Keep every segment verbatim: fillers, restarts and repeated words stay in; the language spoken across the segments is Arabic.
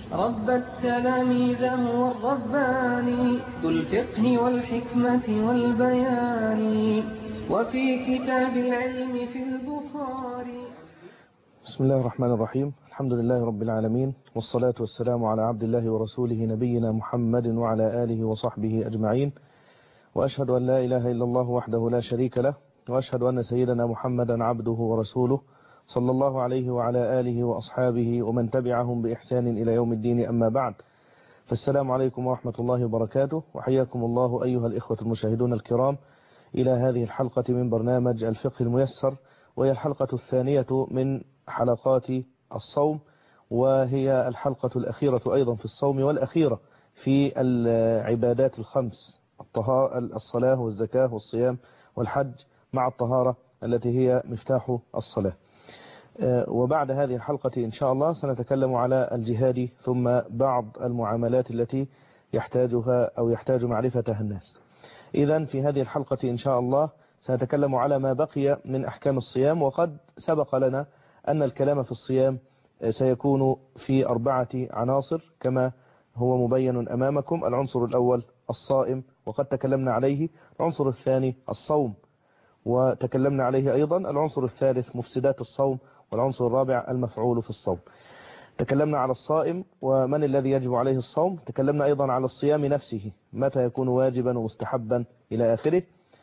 رب التلاميذ هو الرباني ذو الفقه والحكمة والبيان، وفي كتاب العلم في البخاري. بسم الله الرحمن الرحيم. الحمد لله رب العالمين، والصلاة والسلام على عبد الله ورسوله نبينا محمد وعلى آله وصحبه أجمعين، وأشهد أن لا إله إلا الله وحده لا شريك له، وأشهد أن سيدنا محمدا عبده ورسوله صلى الله عليه وعلى آله وأصحابه ومن تبعهم بإحسان إلى يوم الدين. أما بعد، فالسلام عليكم ورحمة الله وبركاته، وحياكم الله أيها الإخوة المشاهدون الكرام إلى هذه الحلقة من برنامج الفقه الميسر، وهي الحلقة الثانية من حلقات الصوم، وهي الحلقة الأخيرة أيضا في الصوم والأخيرة في العبادات الخمس: الطهارة، الصلاة والزكاة والصيام والحج، مع الطهارة التي هي مفتاح الصلاة. وبعد هذه الحلقة إن شاء الله سنتكلم على الجهاد، ثم بعض المعاملات التي يحتاجها أو يحتاج معرفتها الناس. إذن في هذه الحلقة إن شاء الله سنتكلم على ما بقي من أحكام الصيام، وقد سبق لنا أن الكلام في الصيام سيكون في أربعة عناصر كما هو مبين أمامكم. العنصر الأول الصائم، وقد تكلمنا عليه. العنصر الثاني الصوم، وتكلمنا عليه أيضا. العنصر الثالث مفسدات الصوم، والعنصر الرابع المفعول في الصوم. تكلمنا على الصائم ومن الذي يجب عليه الصوم. تكلمنا أيضا على الصيام نفسه، متى يكون واجبا ومستحبا إلى آخره.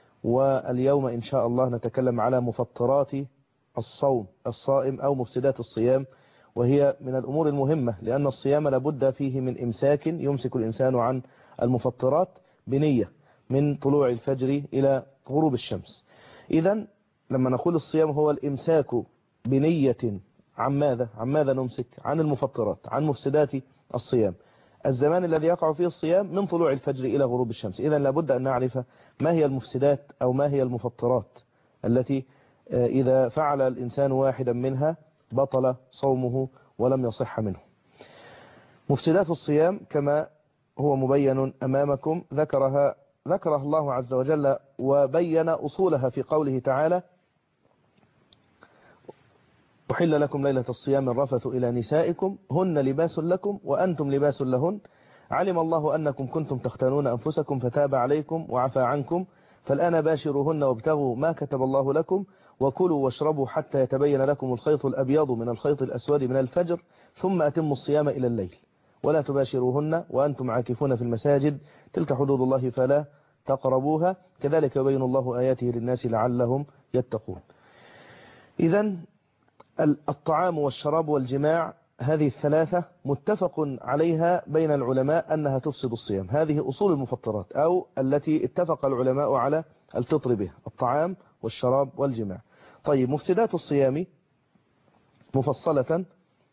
واليوم إن شاء الله نتكلم على مفطرات الصوم الصائم أو مفسدات الصيام، وهي من الأمور المهمة، لأن الصيام لابد فيه من إمساك يمسك الإنسان عن المفطرات بنية من طلوع الفجر إلى غروب الشمس. إذن لما نقول الصيام هو الإمساك بنية عن ماذا؟ عن ماذا نمسك؟ عن المفطرات، عن مفسدات الصيام. الزمان الذي يقع فيه الصيام من طلوع الفجر إلى غروب الشمس. إذن لابد أن نعرف ما هي المفسدات أو ما هي المفطرات التي إذا فعل الإنسان واحدا منها بطل صومه ولم يصح منه. مفسدات الصيام كما هو مبين أمامكم ذكرها ذكرها الله عز وجل وبين أصولها في قوله تعالى: أحل لكم ليلة الصيام الرفث إلى نسائكم هن لباس لكم وأنتم لباس لهن علم الله أنكم كنتم تختانون أنفسكم فتاب عليكم وعفى عنكم فالآن باشروهن وابتغوا ما كتب الله لكم وكلوا واشربوا حتى يتبين لكم الخيط الأبيض من الخيط الأسود من الفجر ثم أتموا الصيام إلى الليل ولا تباشروهن وأنتم عاكفون في المساجد تلك حدود الله فلا تقربوها كذلك يبين الله آياته للناس لعلهم يتقون. إذن الطعام والشراب والجماع هذه الثلاثة متفق عليها بين العلماء أنها تفسد الصيام. هذه أصول المفطرات أو التي اتفق العلماء على الفطر بها: الطعام والشراب والجماع. طيب، مفسدات الصيام مفصلة.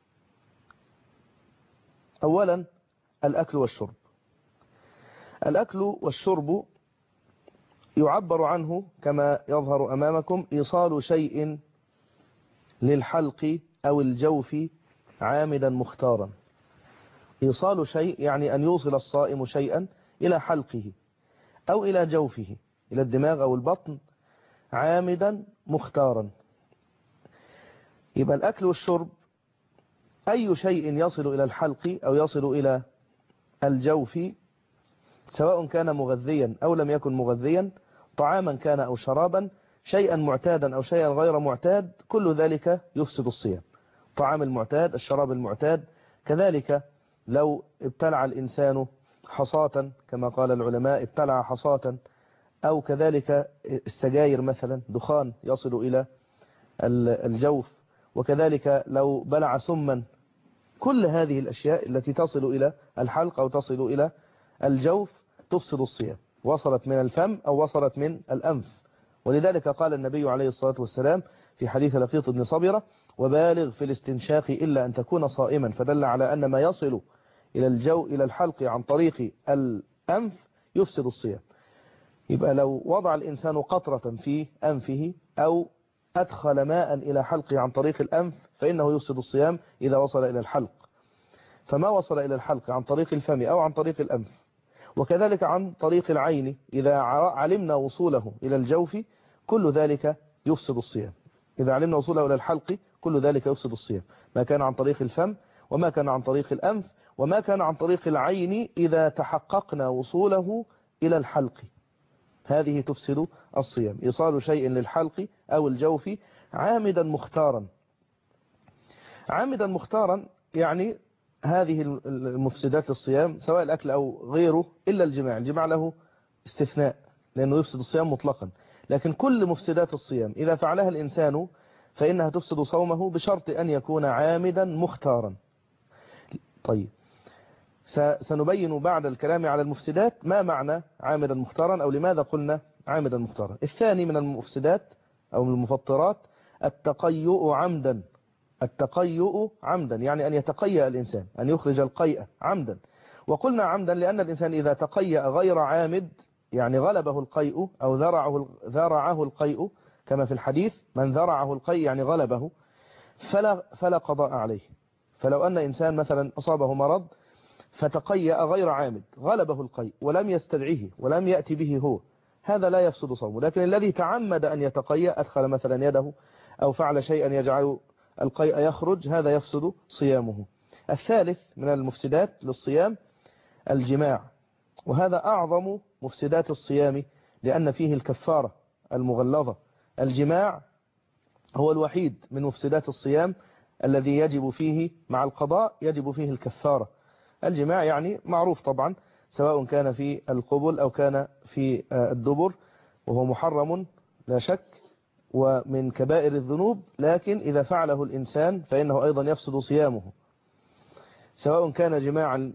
أولا الأكل والشرب. الأكل والشرب يعبر عنه كما يظهر أمامكم إيصال شيء للحلق أو الجوف عامدا مختارا. إيصال شيء يعني أن يوصل الصائم شيئا إلى حلقه أو إلى جوفه، إلى الدماغ أو البطن، عامدا مختارا. يبقى الأكل والشرب أي شيء يصل إلى الحلق أو يصل إلى الجوف، سواء كان مغذيا أو لم يكن مغذيا، طعاما كان أو شرابا، شيئا معتادا أو شيئا غير معتاد، كل ذلك يفسد الصيام. طعام المعتاد، الشراب المعتاد، كذلك لو ابتلع الإنسان حصاة كما قال العلماء، ابتلع حصاة، أو كذلك السجاير مثلا، دخان يصل إلى الجوف، وكذلك لو بلع سما، كل هذه الأشياء التي تصل إلى الحلق أو تصل إلى الجوف تفسد الصيام، وصلت من الفم أو وصلت من الأنف. ولذلك قال النبي عليه الصلاة والسلام في حديث لقيط بن صبرة: وبالغ في الاستنشاق إلا أن تكون صائما، فدل على أن ما يصل إلى الجو إلى الحلق عن طريق الأنف يفسد الصيام. يبقى لو وضع الإنسان قطرة في أنفه أو أدخل ماء إلى حلقه عن طريق الأنف فإنه يفسد الصيام إذا وصل إلى الحلق. فما وصل إلى الحلق عن طريق الفم أو عن طريق الأنف، وكذلك عن طريق العين إذا علمنا وصوله إلى الجوف، كل ذلك يفسد الصيام. إذا علمنا وصوله إلى الحلق كل ذلك يفسد الصيام، ما كان عن طريق الفم وما كان عن طريق الأنف. وما كان عن طريق العين إذا تحققنا وصوله إلى الحلق، هذه تفسد الصيام. إيصال شيء للحلق أو الجوف عامدا مختارا. عامدا مختارا يعني هذه المفسدات للصيام سواء الأكل أو غيره إلا الجماع. الجماع له استثناء لأنه يفسد الصيام مطلقا، لكن كل مفسدات الصيام إذا فعلها الإنسان فإنها تفسد صومه بشرط أن يكون عامدا مختارا. طيب سنبين بعد الكلام على المفسدات ما معنى عامدا مختارا أو لماذا قلنا عامدا مختارا. الثاني من المفسدات أو من المفطرات التقيؤ عمدا. التقيؤ عمدا يعني أن يتقيأ الإنسان، أن يخرج القيء عمدا. وقلنا عمدا لأن الإنسان إذا تقيأ غير عامد يعني غلبه القيء أو ذرعه, ذرعه القيء كما في الحديث من ذرعه القيء يعني غلبه فلا, فلا قضاء عليه. فلو أن إنسان مثلا أصابه مرض فتقيأ غير عامد غلبه القيء ولم يستدعيه ولم يأتي به هو، هذا لا يفسد صومه. لكن الذي تعمد أن يتقيأ أدخل مثلا يده أو فعل شيئا يجعل القيء يخرج هذا يفسد صيامه. الثالث من المفسدات للصيام الجماع، وهذا أعظم مفسدات الصيام لأن فيه الكفارة المغلظة. الجماع هو الوحيد من مفسدات الصيام الذي يجب فيه مع القضاء يجب فيه الكفارة. الجماع يعني معروف طبعا سواء كان في القبل أو كان في الدبر، وهو محرم لا شك ومن كبائر الذنوب، لكن إذا فعله الإنسان فإنه أيضا يفسد صيامه سواء كان جماعا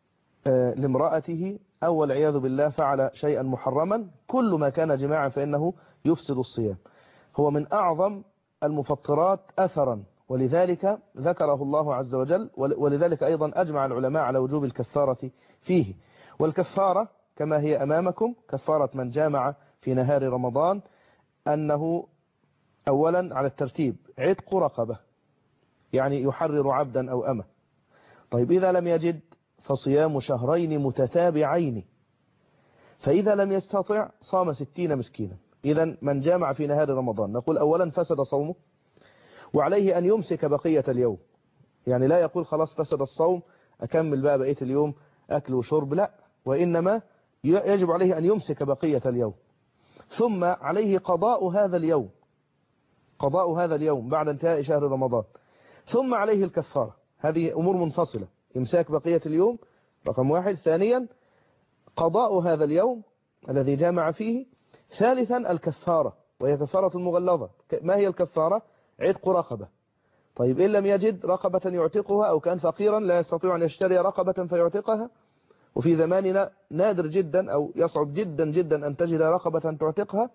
لامرأته أو والعياذ بالله فعل شيئا محرما. كل ما كان جماعا فإنه يفسد الصيام. هو من أعظم المفطرات أثرا ولذلك ذكره الله عز وجل، ولذلك أيضا أجمع العلماء على وجوب الكفارة فيه. والكفارة كما هي أمامكم كفارة من جامع في نهار رمضان أنه أولا على الترتيب عتق رقبة يعني يحرر عبدا أو أمة. طيب إذا لم يجد فصيام شهرين متتابعين، فإذا لم يستطع صام ستين مسكينا. إذا من جامع في نهار رمضان نقول أولا فسد صومه وعليه أن يمسك بقية اليوم، يعني لا يقول خلاص فسد الصوم أكمل بقى بقية اليوم أكل وشرب، لا، وإنما يجب عليه أن يمسك بقية اليوم. ثم عليه قضاء هذا اليوم قضاء هذا اليوم بعد انتهاء شهر رمضان، ثم عليه الكفارة. هذه أمور منفصلة، إمساك بقية اليوم رقم واحد، ثانيا قضاء هذا اليوم الذي جامع فيه، ثالثا الكفارة وهي كفارة المغلظة. ما هي الكفارة؟ عتق رقبة. طيب إن لم يجد رقبة يعتقها أو كان فقيرا لا يستطيع أن يشتري رقبة فيعتقها، وفي زماننا نادر جدا أو يصعب جدا جدا أن تجد رقبة تعتقها،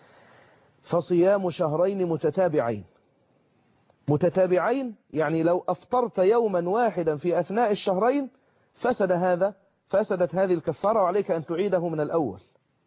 فصيام شهرين متتابعين. متتابعين يعني لو أفطرت يوما واحدا في أثناء الشهرين فسد هذا فسدت هذه الكفارة وعليك أن تعيده من الأول.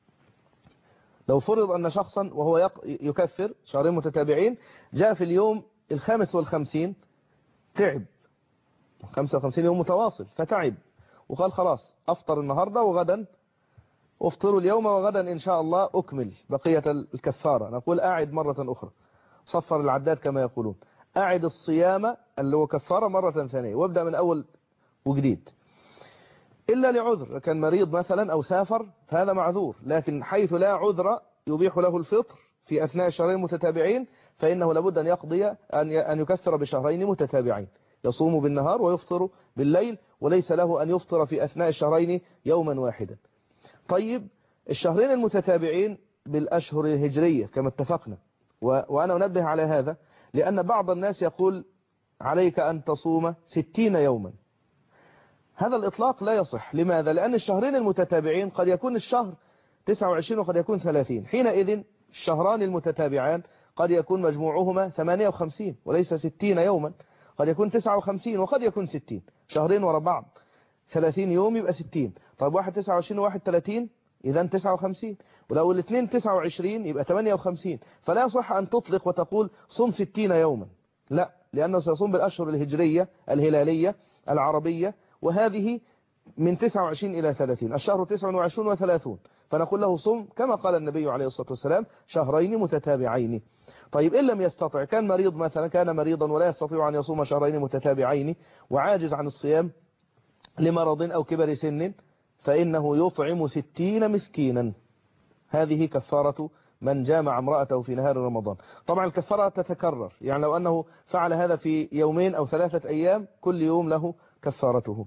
لو فرض أن شخصا وهو يكفر شهرين متتابعين جاء في اليوم الخامس والخمسين تعب، خمسة وخمسين يوم متواصل فتعب وقال خلاص أفطر النهاردة وغدا أفطر اليوم وغدا إن شاء الله أكمل بقية الكفارة، نقول أعد مرة أخرى، صفر العداد كما يقولون، أعد الصيام اللي هو كفارة مرة ثانية وابدأ من أول وجديد. إلا لعذر كان مريض مثلا أو سافر فهذا معذور، لكن حيث لا عذر يبيح له الفطر في أثناء الشهرين المتتابعين فإنه لابد أن يقضي أن يكفر بشهرين متتابعين، يصوم بالنهار ويفطر بالليل، وليس له أن يفطر في أثناء الشهرين يوما واحدا. طيب الشهرين المتتابعين بالأشهر الهجرية كما اتفقنا، وأنا أنبه على هذا لأن بعض الناس يقول عليك أن تصوم ستين يوما. هذا الإطلاق لا يصح. لماذا؟ لأن الشهرين المتتابعين قد يكون الشهر تسعة وعشرين وقد يكون ثلاثين، حينئذ الشهران المتتابعان قد يكون مجموعهما ثمانية وخمسين وليس ستين يوما، قد يكون تسعة وخمسين وقد يكون ستين، شهرين وراء بعض ثلاثين يوم يبقى ستين. طيب واحد تسعة وعشرين وواحد ثلاثين إذن تسعة وخمسين، ولو الاثنين تسعة وعشرين يبقى ثمانية وخمسين. فلا يصح أن تطلق وتقول صم ستين يوما، لا، لأنه سيصوم بالأشهر الهجرية الهلالية العربية، وهذه من تسعة وعشرين إلى ثلاثين، الشهر تسعة وعشرين وثلاثون، فنقول له صم كما قال النبي عليه الصلاة والسلام شهرين متتابعين. طيب إن لم يستطع، كان مريض مثلا، كان مريضا ولا يستطيع أن يصوم شهرين متتابعين وعاجز عن الصيام، لمرض أو كبر سن فإنه يطعم ستين مسكينا. هذه كفارة من جامع امرأته في نهار رمضان. طبعا الكفارة تتكرر، يعني لو أنه فعل هذا في يومين أو ثلاثة أيام كل يوم له كفارته.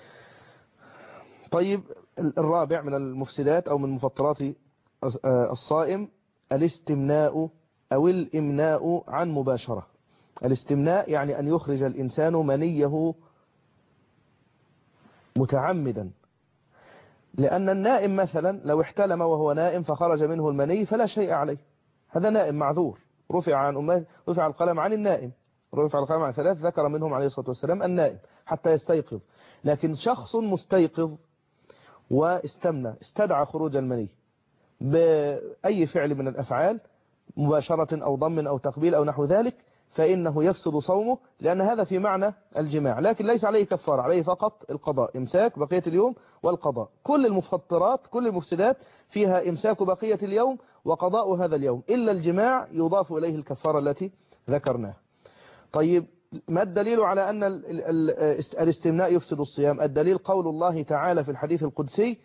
طيب الرابع من المفسدات أو من مفطرات الصائم الاستمناء أو الإمناء عن مباشرة. الاستمناء يعني أن يخرج الإنسان منيه متعمدا، لأن النائم مثلا لو احتلم وهو نائم فخرج منه المني فلا شيء عليه، هذا نائم معذور. رفع عن أمه رفع القلم عن النائم، رفع القلم عن ثلاث ذكر منهم عليه الصلاة والسلام النائم حتى يستيقظ. لكن شخص مستيقظ واستمنى استدعى خروج المني بأي فعل من الأفعال مباشرة أو ضم أو تقبيل أو نحو ذلك فإنه يفسد صومه، لأن هذا في معنى الجماع، لكن ليس عليه كفارة، عليه فقط القضاء، إمساك بقية اليوم والقضاء. كل المفطرات كل المفسدات فيها إمساك بقية اليوم وقضاء هذا اليوم، إلا الجماع يضاف إليه الكفارة التي ذكرناها. طيب ما الدليل على أن الاستمناء يفسد الصيام؟ الدليل قول الله تعالى في الحديث القدسي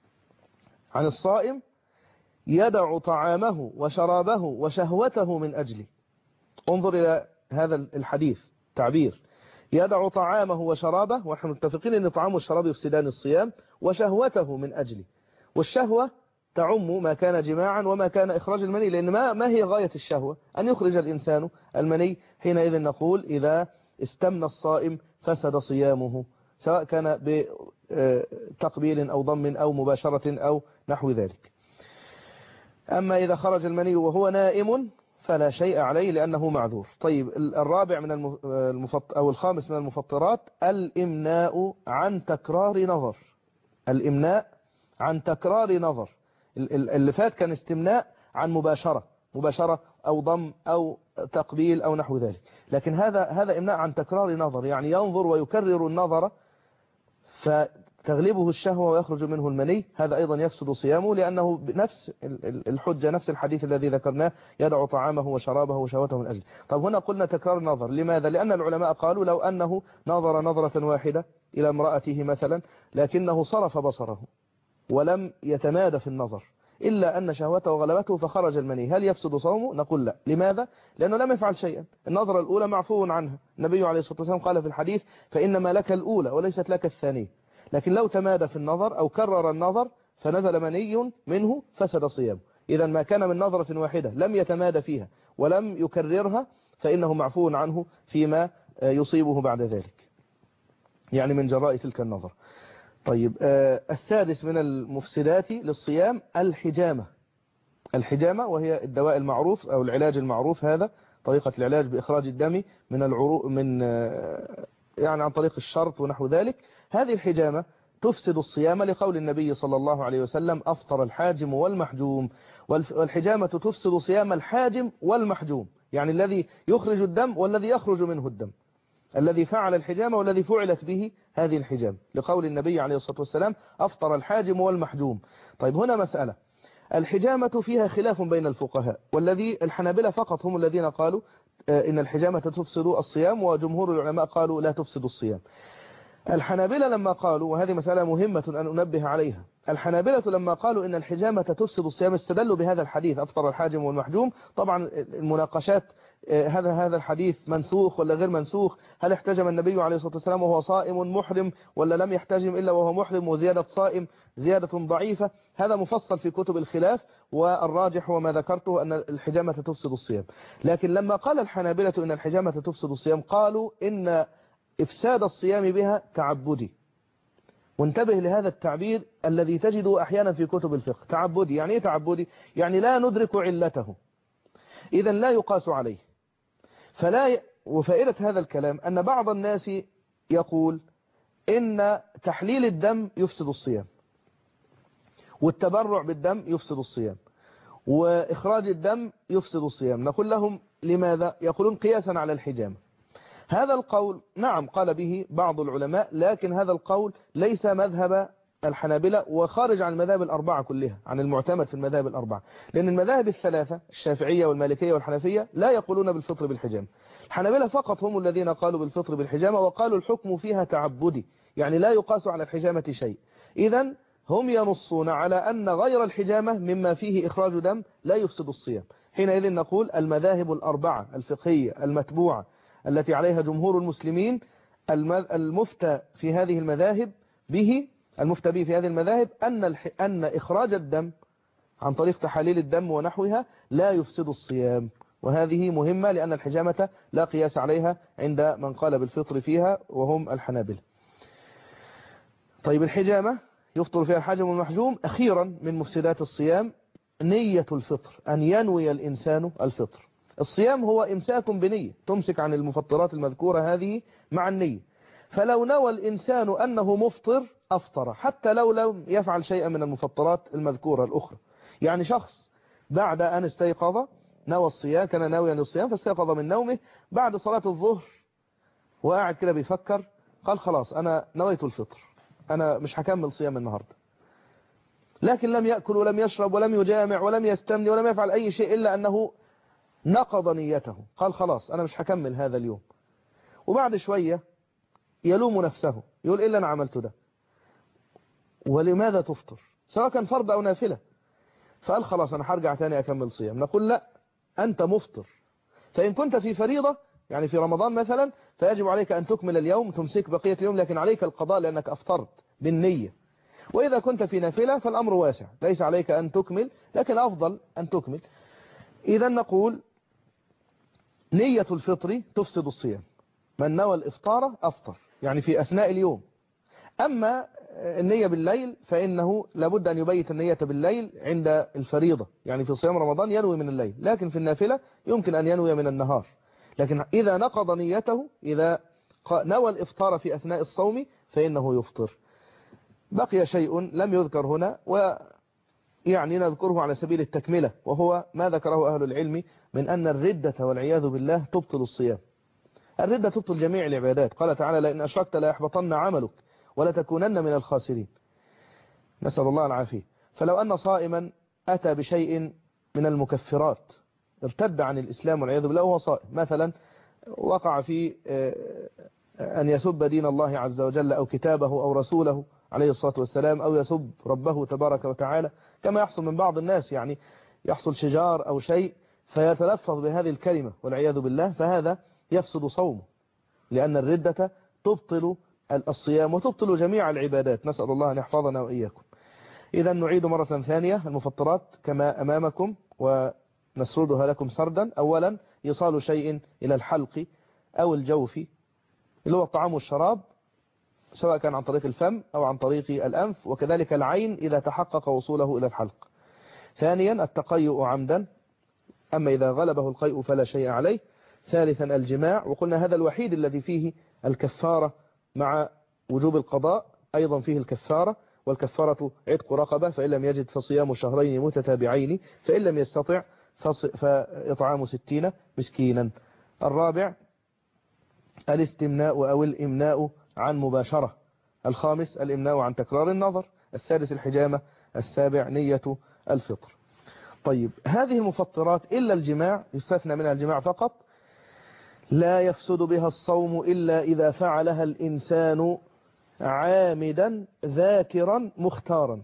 عن الصائم: يدع طعامه وشرابه وشهوته من أجلي. انظر إلى هذا الحديث، تعبير يدع طعامه وشرابه، ونحن متفقين أن طعام والشراب يفسدان الصيام، وشهوته من أجلي. والشهوة تعم ما كان جماعا وما كان إخراج المني، لأن ما, ما هي غاية الشهوة؟ أن يخرج الإنسان المني. حينئذ نقول إذا استمنى الصائم فسد صيامه، سواء كان بتقبيل أو ضم أو مباشرة أو نحو ذلك. أما إذا خرج المني وهو نائم فلا شيء عليه لأنه معذور. طيب الرابع من المفط أو الخامس من المفطرات الإمناء عن تكرار نظر. الإمناء عن تكرار نظر. اللي فات كان استمناء عن مباشرة مباشرة أو ضم أو تقبيل أو نحو ذلك، لكن هذا هذا إمناء عن تكرار نظر، يعني ينظر ويكرر النظر فتغلبه الشهوة ويخرج منه المني. هذا أيضا يفسد صيامه، لأنه بنفس الحجة نفس الحديث الذي ذكرناه: يدع طعامه وشرابه وشهوته من أجل. طب هنا قلنا تكرار نظر، لماذا؟ لأن العلماء قالوا لو أنه نظر نظرة واحدة إلى امرأته مثلا لكنه صرف بصره ولم يتمادى في النظر إلا أن شهوته غلبته فخرج المني، هل يفسد صومه؟ نقول لا. لماذا؟ لأنه لم يفعل شيئا. النظرة الأولى معفو عنها، النبي عليه الصلاة والسلام قال في الحديث: فإنما لك الأولى وليست لك الثانية. لكن لو تمادى في النظر أو كرر النظر فنزل مني منه فسد صيامه. إذا ما كان من نظرة واحدة لم يتمادى فيها ولم يكررها فإنه معفو عنه فيما يصيبه بعد ذلك، يعني من جراء تلك النظر. طيب السادس من المفسدات للصيام الحجامة. الحجامة وهي الدواء المعروف أو العلاج المعروف، هذا طريقة العلاج بإخراج الدم من العروق من يعني عن طريق الشرط ونحو ذلك. هذه الحجامة تفسد الصيام لقول النبي صلى الله عليه وسلم: أفطر الحاجم والمحجوم. والحجامة تفسد صيام الحاجم والمحجوم، يعني الذي يخرج الدم والذي يخرج منه الدم، الذي فعل الحجامة والذي فعلت به هذه الحجامة، لقول النبي عليه الصلاة والسلام: أفطر الحاجم والمحجوم. طيب هنا مسألة، الحجامة فيها خلاف بين الفقهاء، والذي الحنابلة فقط هم الذين قالوا إن الحجامة تفسد الصيام، وجمهور العلماء قالوا لا تفسد الصيام. الحنابلة لما قالوا، وهذه مسألة مهمة أن أنبه عليها، الحنابلة لما قالوا إن الحجامة تفسد الصيام استدلوا بهذا الحديث: أفطر الحاجم والمحجوم. طبعا المناقشات هذا هذا الحديث منسوخ ولا غير منسوخ، هل احتجم النبي عليه الصلاة والسلام وهو صائم محرم ولا لم يحتجم إلا وهو محرم، وزيادة صائم زيادة ضعيفة، هذا مفصل في كتب الخلاف، والراجح وما ذكرته أن الحجامة تفسد الصيام. لكن لما قال الحنابلة إن الحجامة تفسد الصيام قالوا إن إفساد الصيام بها تعبدي. وانتبه لهذا التعبير الذي تجده أحيانا في كتب الفقه، تعبدي. يعني إيه تعبدي؟ يعني لا ندرك علته، إذا لا يقاس عليه. فلا ي... وفائدة هذا الكلام أن بعض الناس يقول إن تحليل الدم يفسد الصيام، والتبرع بالدم يفسد الصيام، وإخراج الدم يفسد الصيام. نقول لهم لماذا؟ يقولون قياسا على الحجامة. هذا القول نعم قال به بعض العلماء، لكن هذا القول ليس مذهب الحنابلة وخارج عن المذاهب الأربعة كلها، عن المعتمد في المذاهب الأربعة، لأن المذاهب الثلاثة الشافعية والمالكية والحنفية لا يقولون بالفطر بالحجامة. الحنابلة فقط هم الذين قالوا بالفطر بالحجامة، وقالوا الحكم فيها تعبدي، يعني لا يقاس على الحجامة شيء. إذن هم ينصون على أن غير الحجامة مما فيه إخراج دم لا يفسد الصيام. حينئذ نقول المذاهب الأربعة الفقهية المتبوعة التي عليها جمهور المسلمين، المفتى في هذه المذاهب به المفتى به في هذه المذاهب أن أن إخراج الدم عن طريق تحاليل الدم ونحوها لا يفسد الصيام. وهذه مهمة لأن الحجامة لا قياس عليها عند من قال بالفطر فيها وهم الحنابلة. طيب الحجامة يفطر فيها الحاجم والمحجوم. أخيرا من مفسدات الصيام نية الفطر، أن ينوي الإنسان الفطر. الصيام هو إمساك بنية، تمسك عن المفطرات المذكورة هذه مع النية. فلو نوى الإنسان أنه مفطر أفطر حتى لو لم يفعل شيئا من المفطرات المذكورة الأخرى. يعني شخص بعد أن استيقظ نوى الصيام، كان ناويا للصيام فاستيقظ من نومه بعد صلاة الظهر وقاعد كده بيفكر، قال خلاص أنا نويت الفطر، أنا مش هكمل صيام النهاردة، لكن لم يأكل ولم يشرب ولم يجامع ولم يستمني ولم يفعل أي شيء إلا أنه نقض نيته، قال خلاص أنا مش هكمل هذا اليوم. وبعد شوية يلوم نفسه، يقول إيه اللي أنا عملته ده، ولماذا تفطر سواء كان فرض أو نافلة؟ فقال خلاص أنا هرجع تاني أكمل صيام. نقول لا، أنت مفطر. فإن كنت في فريضة يعني في رمضان مثلا فيجب عليك أن تكمل اليوم، تمسك بقية اليوم، لكن عليك القضاء لأنك أفطرت بالنية. وإذا كنت في نافلة فالأمر واسع، ليس عليك أن تكمل لكن أفضل أن تكمل. إذا نقول نية الفطر تفسد الصيام. من نوى الإفطار أفطر يعني في أثناء اليوم. أما النية بالليل فإنه لابد أن يبيت النية بالليل عند الفريضة، يعني في صيام رمضان ينوي من الليل، لكن في النافلة يمكن أن ينوي من النهار. لكن إذا نقض نيته، إذا نوى الإفطار في أثناء الصوم فإنه يفطر. بقي شيء لم يذكر هنا ويعني نذكره على سبيل التكملة، وهو ما ذكره أهل العلم من أن الردة والعياذ بالله تبطل الصيام. الردة تبطل جميع العبادات. قال تعالى لئن أشركت لا يحبطن عملك ولا تكونن من الخاسرين، نسأل الله العافية. فلو أن صائما أتى بشيء من المكفرات ارتد عن الإسلام والعياذ بالله وهو صائم، مثلا وقع في أن يسب دين الله عز وجل أو كتابه أو رسوله عليه الصلاة والسلام، أو يسب ربه تبارك وتعالى كما يحصل من بعض الناس، يعني يحصل شجار أو شيء فيتلفظ بهذه الكلمة والعياذ بالله، فهذا يفسد صومه، لأن الردة تبطل الصيام وتبطل جميع العبادات. نسأل الله أن يحفظنا وإياكم. إذا نعيد مرة ثانية المفطرات كما أمامكم ونسردها لكم سردا. أولا إيصال شيء إلى الحلق أو الجوف اللي هو الطعام والشراب، سواء كان عن طريق الفم أو عن طريق الأنف، وكذلك العين إذا تحقق وصوله إلى الحلق. ثانيا التقيؤ عمدا، أما إذا غلبه القيء فلا شيء عليه. ثالثا الجماع، وقلنا هذا الوحيد الذي فيه الكفارة مع وجوب القضاء، أيضا فيه الكفارة، والكفارة عتق رقبة، فإن لم يجد فصيام شهرين متتابعين، فإن لم يستطع فإطعام ستين مسكينا. الرابع الاستمناء أو الإمناء عن مباشرة. الخامس الإمناء عن تكرار النظر. السادس الحجامة. السابع نية الفطر. طيب هذه المفطرات إلا الجماع، يستثنى منها الجماع فقط، لا يفسد بها الصوم إلا إذا فعلها الإنسان عامدا ذاكرا مختارا.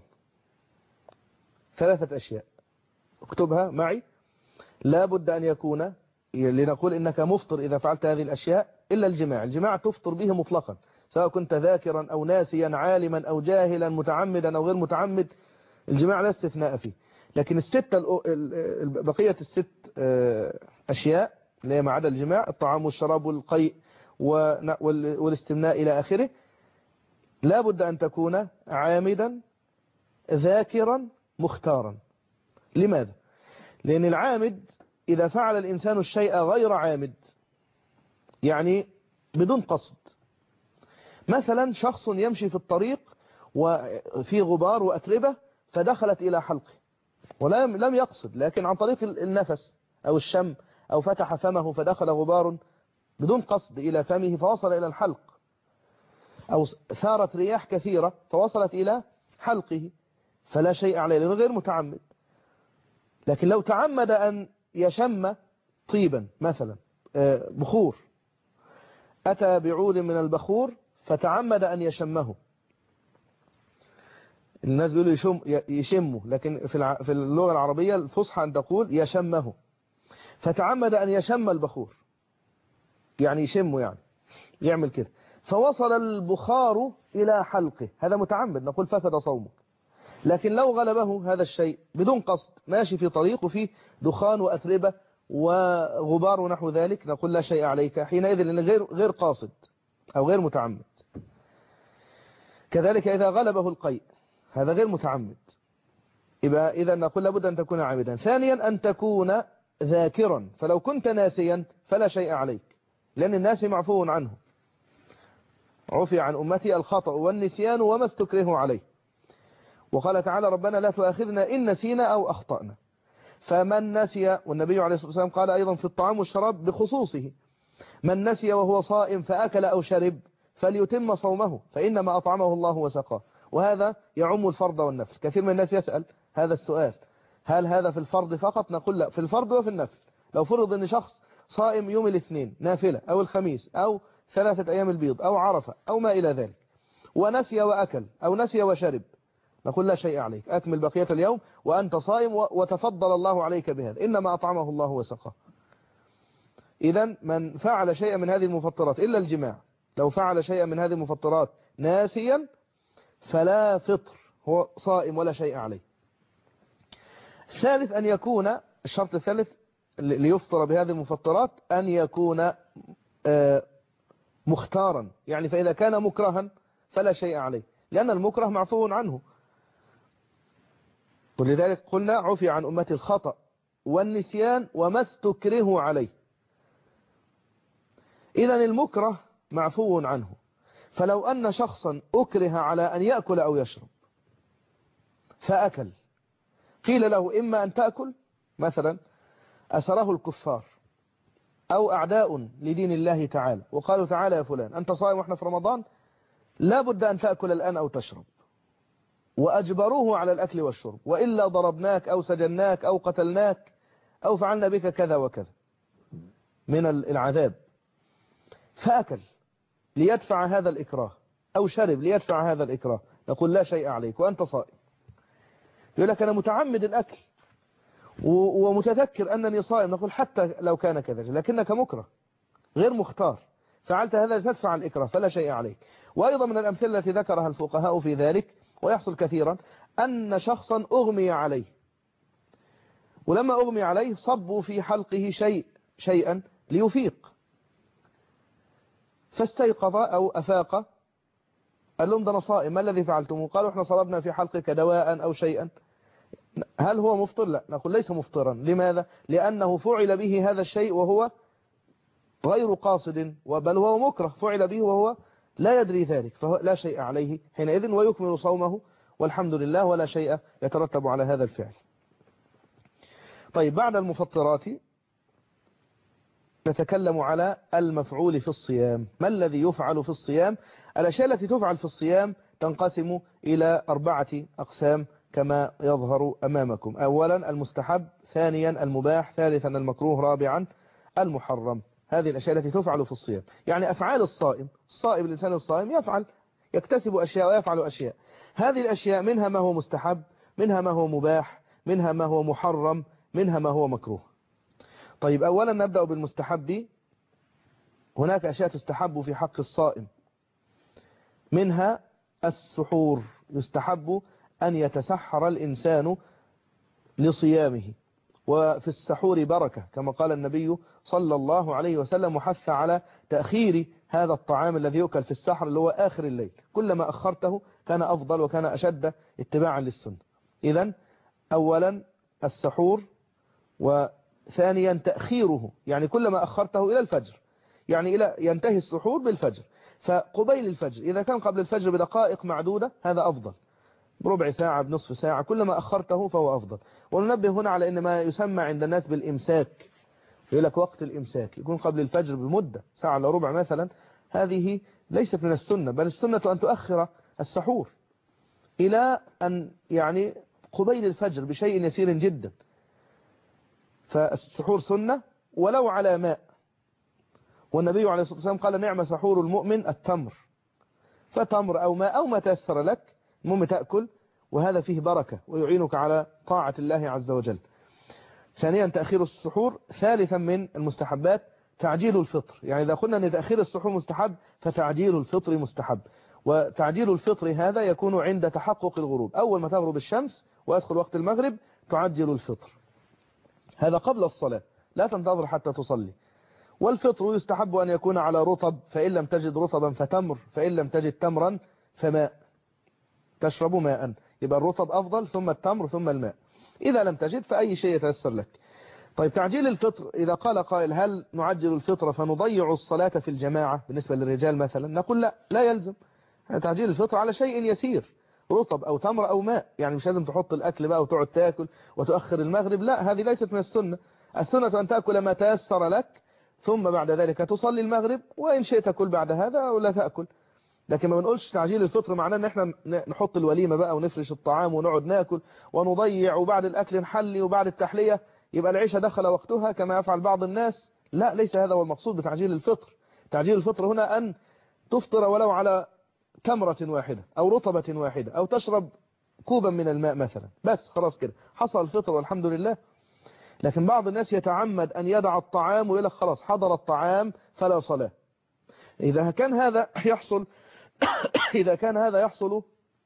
ثلاثة أشياء اكتبها معي. لا بد أن يكون، لنقول إنك مفطر إذا فعلت هذه الأشياء، إلا الجماع. الجماع تفطر به مطلقا سواء كنت ذاكرا أو ناسيا، عالما أو جاهلا، متعمدا أو غير متعمد، الجماع لا استثناء فيه. لكن الستة بقية الست أشياء اللي هي ما عدا الجماع، الطعام والشراب والقيء والاستمناء إلى آخره، لا بد أن تكون عامدا ذاكرا مختارا. لماذا؟ لأن العامد إذا فعل الإنسان الشيء غير عامد، يعني بدون قصد، مثلا شخص يمشي في الطريق وفي غبار وأتربة فدخلت إلى حلقه ولم لم يقصد، لكن عن طريق النفس أو الشم أو فتح فمه فدخل غبار بدون قصد إلى فمه فوصل إلى الحلق، أو ثارت رياح كثيرة فوصلت إلى حلقه، فلا شيء عليه لأنه غير متعمد. لكن لو تعمد أن يشم طيبا مثلا بخور، أتى بعود من البخور فتعمد أن يشمه. الناس بيقولوا يشم يشمه، لكن في في اللغة العربية الفصحى أن تقول يشمه. فتعمد أن يشم البخور، يعني يشمه، يعني يعمل كده، فوصل البخار إلى حلقه، هذا متعمد، نقول فسد صومه. لكن لو غلبه هذا الشيء بدون قصد، ماشي في طريق وفيه دخان وأتربة وغبار ونحو ذلك، نقول لا شيء عليك حينئذ، لأنه غير غير قاصد أو غير متعمد. كذلك إذا غلبه القيء، هذا غير متعمد، يبقى إذا نقول لابد أن تكون عامدا. ثانيا أن تكون ذاكرا، فلو كنت ناسيا فلا شيء عليك، لأن الناس معفو عنه. عفي عن أمتي الخطأ والنسيان وما استكرهوا عليه. وقال تعالى ربنا لا تؤاخذنا إن نسينا أو أخطأنا. فمن نسي، والنبي عليه الصلاة والسلام قال أيضا في الطعام والشراب بخصوصه، من نسي وهو صائم فأكل أو شرب فليتم صومه فإنما أطعمه الله وسقاه. وهذا يعم الفرض والنفل. كثير من الناس يسأل هذا السؤال، هل هذا في الفرض فقط؟ نقول لا، في الفرض وفي النفل. لو فرض أن شخص صائم يوم الاثنين نافلة أو الخميس أو ثلاثة أيام البيض أو عرفة أو ما إلى ذلك، ونسي وأكل أو نسي وشرب، نقول لا شيء عليك، أكمل بقية اليوم وأنت صائم وتفضل الله عليك بهذا، إنما أطعمه الله وسقاه. إذن من فعل شيئا من هذه المفطرات إلا الجماع، لو فعل شيئا من هذه المفطرات ناسيا فلا فطر، هو صائم ولا شيء عليه. الثالث أن يكون، الشرط الثالث ليفطر بهذه المفطرات أن يكون مختارا، يعني فإذا كان مكرها فلا شيء عليه، لأن المكره معفو عنه. ولذلك قلنا عفي عن أمتي الخطأ والنسيان وما استكرهوا عليه. إذن المكره معفو عنه. فلو أن شخصا أكره على أن يأكل أو يشرب فأكل، قيل له إما أن تأكل، مثلا أسره الكفار أو أعداء لدين الله تعالى وقالوا تعالى يا فلان أنت صائم وإحنا في رمضان، لا بد أن تأكل الآن أو تشرب، وأجبروه على الأكل والشرب، وإلا ضربناك أو سجناك أو قتلناك أو فعلنا بك كذا وكذا من العذاب. فأكل ليدفع هذا الإكراه أو شرب ليدفع هذا الإكراه، نقول لا شيء عليك وأنت صائم. يقول لك أنا متعمد الأكل ومتذكر أنني صائم، نقول حتى لو كان كذلك لكنك مكره غير مختار، فعلت هذا لتدفع الإكراه فلا شيء عليك. وأيضا من الأمثلة التي ذكرها الفقهاء في ذلك ويحصل كثيرا أن شخصا أغمي عليه، ولما أغمي عليه صبوا في حلقه شيء شيئا ليفيق، فاستيقظ أو أفاق، قال لهم ده أنا صائم، ما الذي فعلتموه؟ قالوا احنا صببنا في حلقك دواء أو شيئا. هل هو مفطر؟ لا، نقول ليس مفطرا. لماذا؟ لأنه فعل به هذا الشيء وهو غير قاصد، بل هو مكره فعل به وهو لا يدري ذلك، فلا شيء عليه حينئذ ويكمل صومه والحمد لله ولا شيء يترتب على هذا الفعل. طيب، بعد المفطرات نتكلم على المفعول في الصيام. ما الذي يفعل في الصيام؟ الأشياء التي تفعل في الصيام تنقسم إلى أربعة أقسام كما يظهر أمامكم. أولا المستحب، ثانيا المباح، ثالثا المكروه، رابعا المحرم. هذه الأشياء التي تفعل في الصيام، يعني أفعال الصائم. الصائم الإنسان الصائم يفعل يكتسب أشياء ويفعل أشياء. هذه الأشياء منها ما هو مستحب، منها ما هو مباح، منها ما هو محرم، منها ما هو مكروه. طيب، أولا نبدأ بالمستحب. هناك أشياء تستحب في حق الصائم، منها السحور. يستحب أن يتسحر الإنسان لصيامه، وفي السحور بركة كما قال النبي صلى الله عليه وسلم، وحث على تأخير هذا الطعام الذي يؤكل في السحر اللي هو آخر الليل، كلما أخرته كان أفضل وكان أشد اتباعا للسنة. إذن أولا السحور، وثانيا تأخيره، يعني كلما أخرته إلى الفجر، يعني إلى ينتهي السحور بالفجر، فقبيل الفجر، إذا كان قبل الفجر بدقائق معدودة هذا أفضل، بربع ساعة بنصف ساعة، كلما أخرته فهو أفضل. وننبه هنا على أن ما يسمى عند الناس بالإمساك، يقول لك وقت الإمساك يكون قبل الفجر بمدة ساعة إلا ربع مثلا، هذه ليست من السنة، بل السنة أن تؤخر السحور إلى أن يعني قبيل الفجر بشيء يسير جدا. فالسحور سنة ولو على ماء، والنبي عليه الصلاة والسلام قال نعم سحور المؤمن التمر، فتمر أو ماء أو ما تيسر لك، المهم تأكل، وهذا فيه بركة ويعينك على طاعة الله عز وجل. ثانيا تأخير السحور. ثالثا من المستحبات تعجيل الفطر، يعني إذا قلنا أن تأخير السحور مستحب فتعجيل الفطر مستحب. وتعجيل الفطر هذا يكون عند تحقق الغروب، أول ما تغرب الشمس ويدخل وقت المغرب تعجل الفطر، هذا قبل الصلاة، لا تنتظر حتى تصلي. والفطر يستحب أن يكون على رطب، فإن لم تجد رطبا فتمر، فإن لم تجد تمرا فماء، تشرب ماء، يبقى الرطب أفضل ثم التمر ثم الماء، إذا لم تجد فأي شيء يتيسر لك. طيب تعجيل الفطر، إذا قال قائل هل نعجل الفطر فنضيع الصلاة في الجماعة بالنسبة للرجال مثلا؟ نقول لا، لا يلزم. تعجيل الفطر على شيء يسير، رطب أو تمر أو ماء، يعني مش لازم تحط الأكل بقى وتقعد تاكل وتؤخر المغرب، لا، هذه ليست من السنة. السنة أن تأكل ما تيسر لك، ثم بعد ذلك تصلي المغرب، وإن شئت تأكل بعد هذا أو لا تأكل. لكن ما بنقولش تعجيل الفطر معناه ان احنا نحط الوليمة بقى ونفرش الطعام ونقعد ناكل ونضيع، وبعد الأكل نحلي، وبعد التحلية يبقى العشاء دخل وقتها كما يفعل بعض الناس. لا، ليس هذا هو المقصود بتعجيل الفطر. تعجيل الفطر هنا أن تفطر ولو على تمرة واحدة أو رطبة واحدة، أو تشرب كوبا من الماء مثلا، بس خلاص كده حصل الفطر والحمد لله. لكن بعض الناس يتعمد أن يدع الطعام ويقول لك خلاص حضر الطعام فلا صلاة. إذا كان هذا يحصل إذا كان هذا يحصل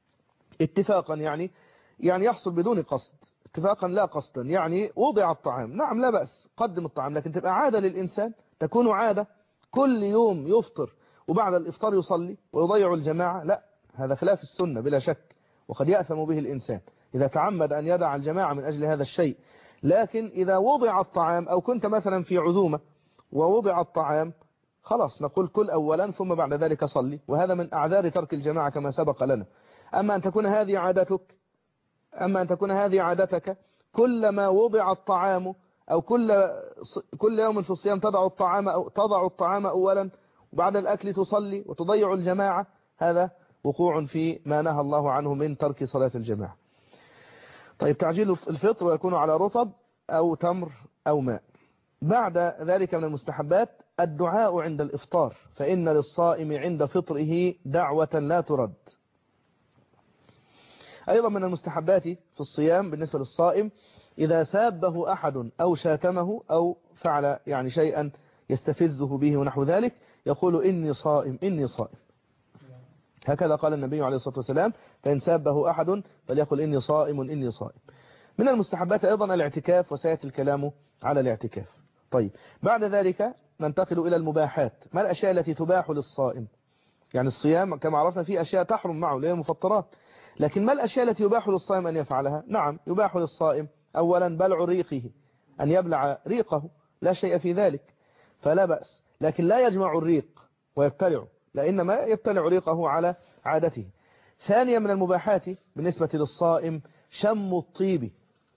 اتفاقا، يعني يعني يحصل بدون قصد، اتفاقا لا قصدا، يعني وضع الطعام، نعم لا بأس، قدم الطعام، لكن تبقى عادة للإنسان، تكون عادة كل يوم يفطر وبعد الإفطار يصلي ويضيع الجماعة، لا، هذا خلاف السنة بلا شك، وقد يأثم به الإنسان إذا تعمد أن يدع الجماعة من أجل هذا الشيء. لكن إذا وضع الطعام، أو كنت مثلا في عزومة ووضع الطعام، خلاص نقول كل أولا ثم بعد ذلك صلي، وهذا من أعذار ترك الجماعة كما سبق لنا. أما أن تكون هذه عادتك أما أن تكون هذه عادتك كلما وضع الطعام، أو كل كل يوم في الصيام تضع الطعام أو تضع الطعام أولا وبعد الأكل تصلي وتضيع الجماعة، هذا وقوع في ما نهى الله عنه من ترك صلاة الجماعة. طيب تعجيل الفطر يكون على رطب أو تمر أو ماء. بعد ذلك من المستحبات الدعاء عند الإفطار، فإن للصائم عند فطره دعوة لا ترد. أيضا من المستحبات في الصيام بالنسبة للصائم إذا سابه أحد أو شاتمه أو فعل يعني شيئا يستفزه به ونحو ذلك، يقول إني صائم إني صائم، هكذا قال النبي عليه الصلاة والسلام، فإن سابه أحد فليقل إني صائم إني صائم. من المستحبات أيضا الاعتكاف، وسيأتي الكلام على الاعتكاف. طيب بعد ذلك ننتقل إلى المباحات، ما الأشياء التي تباح للصائم؟ يعني الصيام كما عرفنا فيه أشياء تحرم معه اللي هي المفطرات، لكن ما الأشياء التي يباح للصائم أن يفعلها؟ نعم، يباح للصائم أولا بلع ريقه، أن يبلع ريقه، لا شيء في ذلك فلا بأس، لكن لا يجمع الريق ويبتلعه، لأنما يبتلع ريقه على عادته. ثانيا من المباحات بالنسبة للصائم شم الطيب.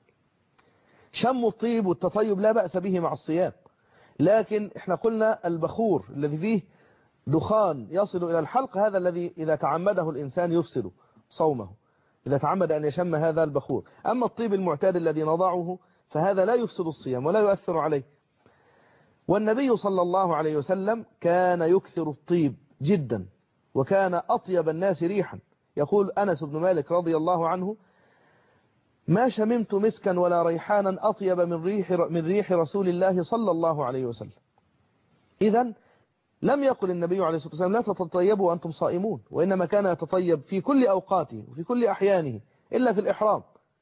شم الطيب والتطيب لا بأس به مع الصيام، لكن احنا قلنا البخور الذي فيه دخان يصل إلى الحلق، هذا الذي إذا تعمده الإنسان يفسد صومه، إذا تعمد أن يشم هذا البخور. أما الطيب المعتاد الذي نضعه فهذا لا يفسد الصيام ولا يؤثر عليه. والنبي صلى الله عليه وسلم كان يكثر الطيب جدا، وكان أطيب الناس ريحا. يقول أنس بن مالك رضي الله عنه ما شممت مسكا ولا ريحانا أطيب من ريح من ريح رسول الله صلى الله عليه وسلم. إذن لم يقل النبي عليه الصلاة والسلام لا تتطيبوا وأنتم صائمون، وإنما كان يتطيب في كل أوقاته وفي كل أحيانه إلا في الإحرام،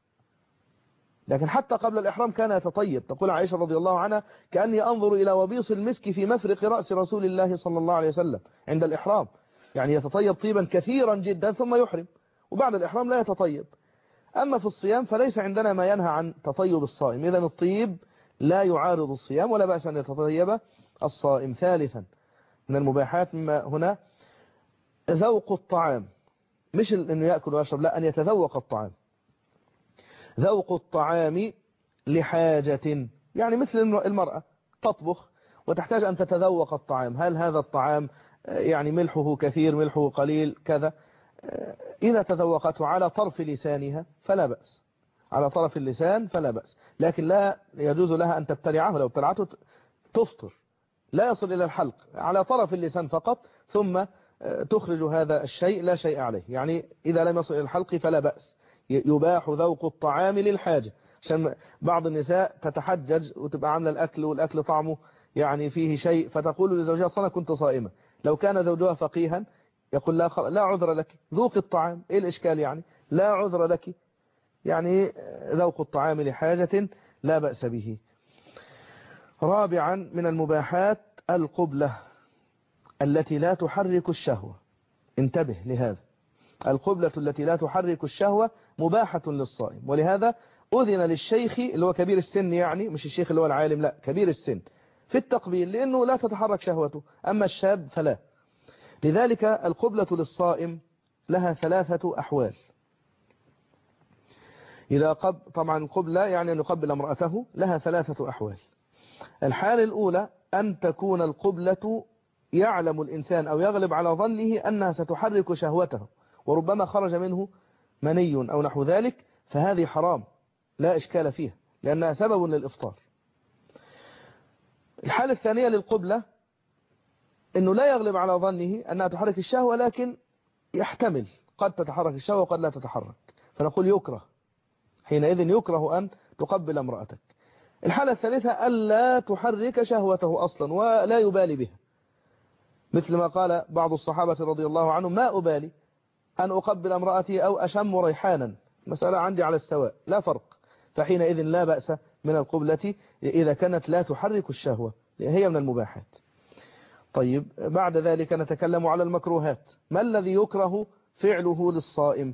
لكن حتى قبل الإحرام كان يتطيب. تقول عائشة رضي الله عنها كأني أنظر إلى وبيص المسك في مفرق رأس رسول الله صلى الله عليه وسلم عند الإحرام، يعني يتطيب طيبا كثيرا جدا ثم يحرم، وبعد الإحرام لا يتطيب. أما في الصيام فليس عندنا ما ينهى عن تطيب الصائم، إذن الطيب لا يعارض الصيام ولا بأس أن يتطيب الصائم. ثالثا من المباحات مما هنا ذوق الطعام، مش أنه يأكل ويشرب، لا، أن يتذوق الطعام. ذوق الطعام لحاجة، يعني مثل المرأة تطبخ وتحتاج أن تتذوق الطعام، هل هذا الطعام يعني ملحه كثير ملحه قليل كذا، إذا تذوقته على طرف لسانها فلا بأس، على طرف اللسان فلا بأس، لكن لا يجوز لها أن تبتلعه، لو ابتلعته تفطر، لا يصل إلى الحلق، على طرف اللسان فقط، ثم تخرج هذا الشيء لا شيء عليه، يعني إذا لم يصل إلى الحلق فلا بأس، يباح ذوق الطعام للحاجة. عشان بعض النساء تتحجج وتبقى عاملة الأكل والأكل طعمه يعني فيه شيء، فتقول لزوجها أصلا كنت صائمة. لو كان زوجها فقيها يقول لا لا عذر لك، ذوق الطعام، إيه الإشكال يعني؟ لا عذر لك، يعني ذوق الطعام لحاجة لا بأس به. رابعا من المباحات القبلة التي لا تحرك الشهوة. انتبه لهذا، القبلة التي لا تحرك الشهوة مباحة للصائم، ولهذا أذن للشيخ اللي هو كبير السن، يعني مش الشيخ اللي هو العالم، لا كبير السن، في التقبيل، لأنه لا تتحرك شهوته، أما الشاب فلا. لذلك القبلة للصائم لها ثلاثة أحوال. إذا قب طبعا القبلة يعني أن يقبل امرأته، لها ثلاثة أحوال. الحالة الأولى أن تكون القبلة يعلم الإنسان أو يغلب على ظنه أنها ستحرك شهوته، وربما خرج منه مني أو نحو ذلك، فهذه حرام لا إشكال فيها لأنها سبب للإفطار. الحالة الثانية للقبلة أنه لا يغلب على ظنه أنها تحرك الشهوة، لكن يحتمل قد تتحرك الشهوة وقد لا تتحرك، فنقول يكره، حينئذ يكره أن تقبل امرأتك. الحالة الثالثة ألا تحرك شهوته أصلا ولا يبالي بها، مثل ما قال بعض الصحابة رضي الله عنهم ما أبالي أن أقبل امرأتي أو أشم ريحانا، مسألة عندي على السواء لا فرق، فحينئذ لا بأس من القبلة إذا كانت لا تحرك الشهوة، هي من المباحات. طيب بعد ذلك نتكلم على المكروهات. ما الذي يكره فعله للصائم؟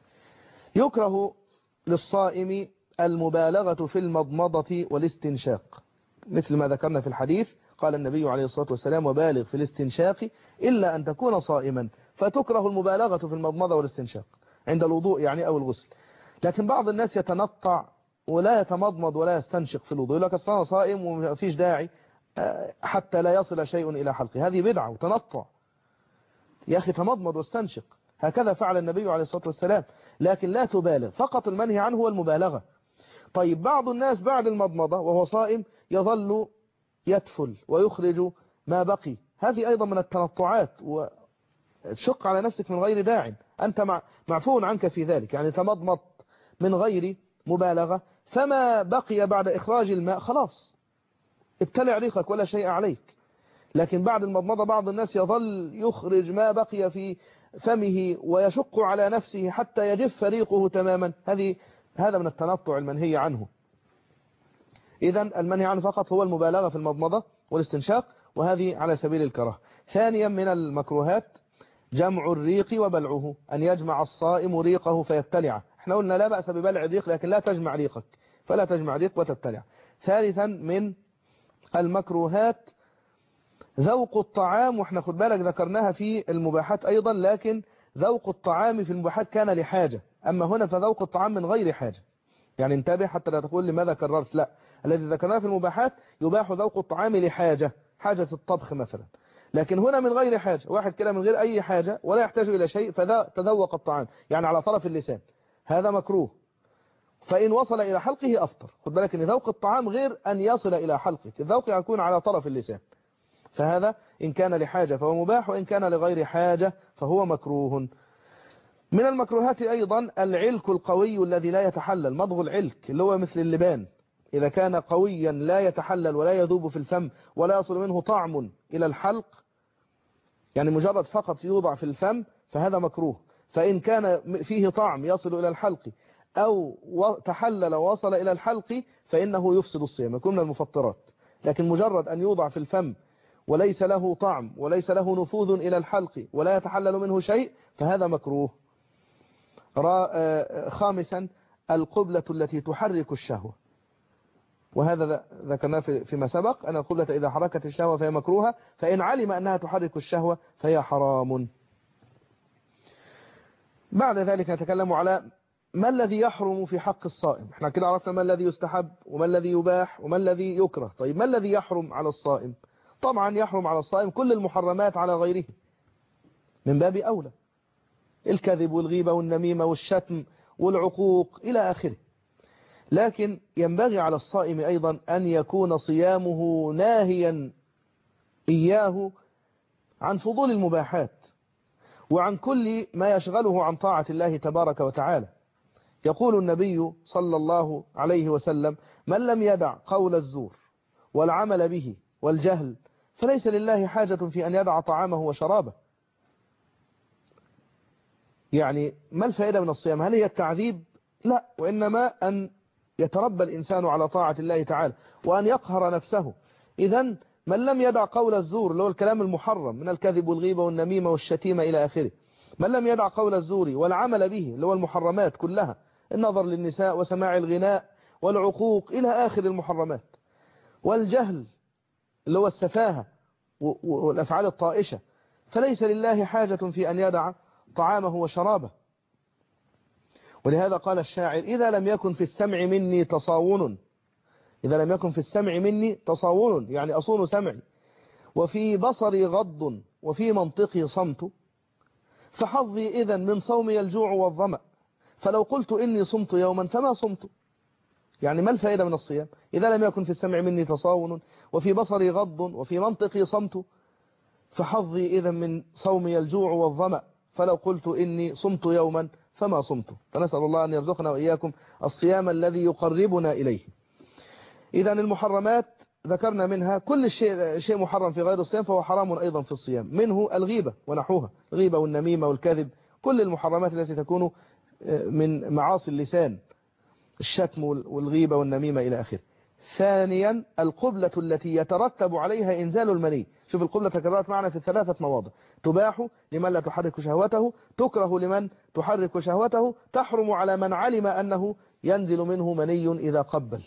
يكره للصائم المبالغة في المضمضة والاستنشاق، مثل ما ذكرنا في الحديث، قال النبي عليه الصلاة والسلام وبالغ في الاستنشاق إلا أن تكون صائما، فتكره المبالغة في المضمضة والاستنشاق عند الوضوء يعني أو الغسل. لكن بعض الناس يتنطع ولا يتمضمض ولا يستنشق في الوضوء، يقول لك أصلا صائم ومفيش داعي حتى لا يصل شيء إلى حلقه، هذه بدعة وتنطع. يا أخي تمضمض واستنشق، هكذا فعل النبي عليه الصلاة والسلام، لكن لا تبالغ، فقط المنهي عنه هو المبالغة. طيب بعض الناس بعد المضمضة وهو صائم يظل يتفل ويخرج ما بقي، هذه أيضا من التنطعات، وتشق على نفسك من غير داع، أنت معفو عنك في ذلك، يعني تمضمض من غير مبالغة، فما بقي بعد إخراج الماء خلاص ابتلع ريقك ولا شيء عليك. لكن بعد المضمضة بعض الناس يظل يخرج ما بقي في فمه ويشق على نفسه حتى يجف ريقه تماما، هذه هذا من التنطع المنهي عنه. إذن المنهي عنه فقط هو المبالغة في المضمضة والاستنشاق، وهذه على سبيل الكراهة. ثانيا من المكروهات جمع الريق وبلعه، أن يجمع الصائم ريقه فيبتلعه. احنا قلنا لا بأس ببلع الريق، لكن لا تجمع ريقك، فلا تجمع ريق وتبتلع. ثالثا من المكروهات ذوق الطعام، واحنا خد بالك ذكرناها في المباحات أيضا، لكن ذوق الطعام في المباحات كان لحاجة، أما هنا فذوق الطعام من غير حاجة. يعني انتبه حتى لا تقول لماذا كررت، لا، الذي ذكرناه في المباحات يباح ذوق الطعام لحاجة، حاجة الطبخ مثلا، لكن هنا من غير حاجة، واحد كده من غير أي حاجة ولا يحتاج إلى شيء فذا تذوق الطعام يعني على طرف اللسان، هذا مكروه، فإن وصل إلى حلقه أفطر. خد بالك أن ذوق الطعام غير أن يصل إلى حلقه، الذوق يكون على طرف اللسان، فهذا إن كان لحاجة فهو مباح، وإن كان لغير حاجة فهو مكروه. من المكروهات أيضا العلك القوي الذي لا يتحلل، مضغ العلك اللي هو مثل اللبان، إذا كان قويا لا يتحلل ولا يذوب في الفم ولا يصل منه طعم إلى الحلق، يعني مجرد فقط يوضع في الفم، فهذا مكروه. فإن كان فيه طعم يصل إلى الحلق أو تحلل ووصل إلى الحلق فإنه يفسد الصيام، يكون من المفطرات. لكن مجرد أن يوضع في الفم وليس له طعم وليس له نفوذ إلى الحلق ولا يتحلل منه شيء فهذا مكروه. خامسا القبلة التي تحرك الشهوة، وهذا ذكرناه فيما سبق أن القبلة إذا حركت الشهوة فهي مكروهة، فإن علم أنها تحرك الشهوة فهي حرام. بعد ذلك نتكلم على ما الذي يحرم في حق الصائم. احنا كده عرفنا ما الذي يستحب وما الذي يباح وما الذي يكره. طيب ما الذي يحرم على الصائم؟ طبعا يحرم على الصائم كل المحرمات على غيره من باب أولى، الكذب والغيبة والنميمة والشتم والعقوق إلى آخره. لكن ينبغي على الصائم أيضا أن يكون صيامه ناهيا إياه عن فضول المباحات، وعن كل ما يشغله عن طاعة الله تبارك وتعالى. يقول النبي صلى الله عليه وسلم: من لم يدع قول الزور والعمل به والجهل فليس لله حاجة في أن يدع طعامه وشرابه. يعني ما الفائدة من الصيام؟ هل هي التعذيب؟ لا، وإنما أن يتربى الإنسان على طاعة الله تعالى وأن يقهر نفسه. إذن من لم يدع قول الزور اللي هو الكلام المحرم من الكذب والغيبة والنميمة والشتيمة إلى آخره، من لم يدع قول الزور والعمل به اللي هو المحرمات كلها، النظر للنساء وسماع الغناء والعقوق إلى آخر المحرمات، والجهل اللي هو السفاهة والأفعال الطائشة، فليس لله حاجة في أن يدع طعامه وشرابه. ولهذا قال الشاعر: إذا لم يكن في السمع مني تصاون، إذا لم يكن في السمع مني تصاون يعني أصون سمعي، وفي بصري غض وفي منطقي صمت، فحظي إذن من صومي الجوع والظمأ، فلو قلت إني صمت يوما فما صمت. يعني ما الفائدة من الصيام إذا لم يكن في السمع مني تصاون وفي بصري غض وفي منطقي صمت، فحظي إذن من صومي الجوع والظمأ، فلو قلت إني صمت يوما فما صمت. فنسأل الله أن يرزقنا وإياكم الصيام الذي يقربنا إليه. إذا المحرمات ذكرنا منها كل شيء شيء محرم في غير الصيام فهو حرام أيضا في الصيام، منه الغيبة ونحوها، الغيبة والنميمة والكذب، كل المحرمات التي تكون من معاصي اللسان، الشتم والغيبة والنميمة إلى آخره. ثانيا القبلة التي يترتب عليها إنزال المني. شوف القبلة تكررت معنا في ثلاثة مواضع: تباح لمن لا تحرك شهوته، تكره لمن تحرك شهوته، تحرم على من علم أنه ينزل منه مني إذا قبل.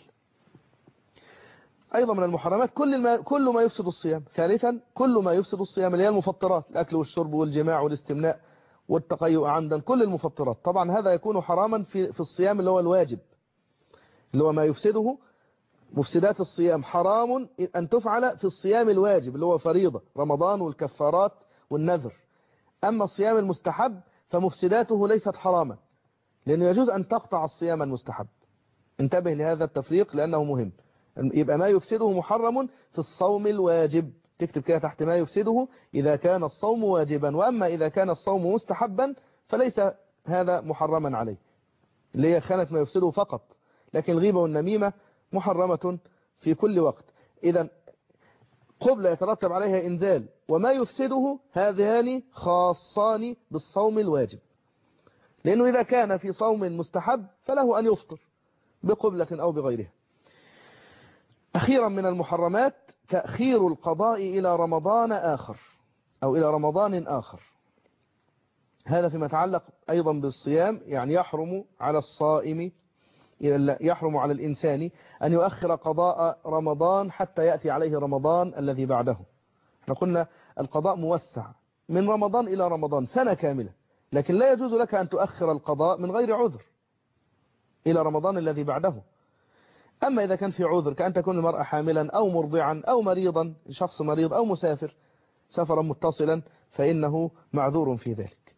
أيضا من المحرمات كل ما كل ما يفسد الصيام. ثالثا كل ما يفسد الصيام اللي هي المفطرات، الأكل والشرب والجماع والاستمناء والتقيؤ عمدا، كل المفطرات. طبعا هذا يكون حراما في في الصيام اللي هو الواجب، اللي هو ما يفسده مفسدات الصيام حرام أن تفعل في الصيام الواجب اللي هو فريضة رمضان والكفارات والنذر. أما الصيام المستحب فمفسداته ليست حراما، لأنه يجوز أن تقطع الصيام المستحب. انتبه لهذا التفريق لأنه مهم. يبقى ما يفسده محرم في الصوم الواجب، تكتب كده تحت: ما يفسده إذا كان الصوم واجبا، وأما إذا كان الصوم مستحبا فليس هذا محرما عليه، اللي هي خانة ما يفسده فقط. لكن الغيبة والنميمة محرمة في كل وقت. إذا قبلة يترتب عليها إنزال وما يفسده هذان خاصان بالصوم الواجب، لأنه إذا كان في صوم مستحب فله أن يفطر بقبلة أو بغيرها. أخيرا من المحرمات تأخير القضاء إلى رمضان آخر أو إلى رمضان آخر. هذا فيما يتعلق أيضا بالصيام، يعني يحرم على الصائم يحرم على الإنسان أن يؤخر قضاء رمضان حتى يأتي عليه رمضان الذي بعده. احنا قلنا القضاء موسع من رمضان إلى رمضان سنة كاملة، لكن لا يجوز لك أن تؤخر القضاء من غير عذر إلى رمضان الذي بعده. أما إذا كان في عذر كأن تكون المرأة حاملا أو مرضعا أو مريضا، شخص مريض أو مسافر سفرا متصلا، فإنه معذور في ذلك.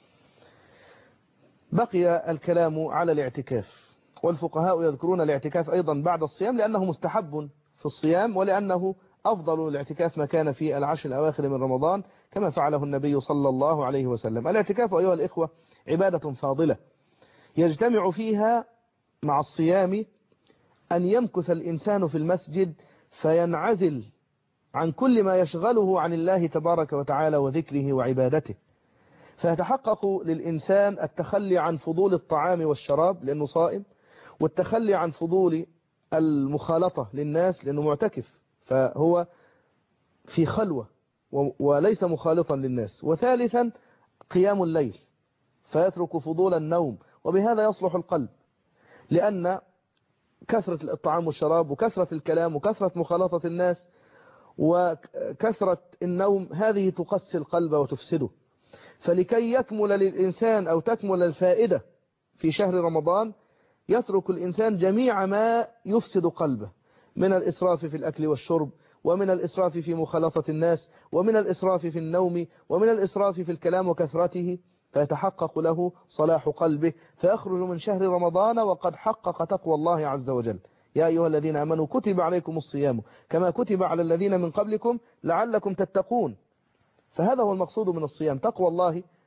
بقي الكلام على الاعتكاف، والفقهاء يذكرون الاعتكاف أيضا بعد الصيام لأنه مستحب في الصيام، ولأنه أفضل الاعتكاف ما كان في العشر الأواخر من رمضان كما فعله النبي صلى الله عليه وسلم. الاعتكاف أيها الإخوة عبادة فاضلة يجتمع فيها مع الصيام أن يمكث الإنسان في المسجد فينعزل عن كل ما يشغله عن الله تبارك وتعالى وذكره وعبادته، فيتحقق للإنسان التخلي عن فضول الطعام والشراب لأنه صائم، والتخلي عن فضول المخالطة للناس لأنه معتكف فهو في خلوة وليس مخالطا للناس. وثالثا قيام الليل فيترك فضول النوم، وبهذا يصلح القلب، لأن كثرة الطعام والشراب وكثرة الكلام وكثرة مخالطة الناس وكثرة النوم هذه تقسي القلب وتفسده. فلكي يكمل للإنسان أو تكمل الفائدة في شهر رمضان يترك الإنسان جميع ما يفسد قلبه من الإسراف في الأكل والشرب، ومن الإسراف في مخالطة الناس، ومن الإسراف في النوم، ومن الإسراف في الكلام وكثرته، فيتحقق له صلاح قلبه فيخرج من شهر رمضان وقد حقق تقوى الله عز وجل. يا أيها الذين آمنوا كتب عليكم الصيام كما كتب على الذين من قبلكم لعلكم تتقون. فهذا هو المقصود من الصيام، تقوى الله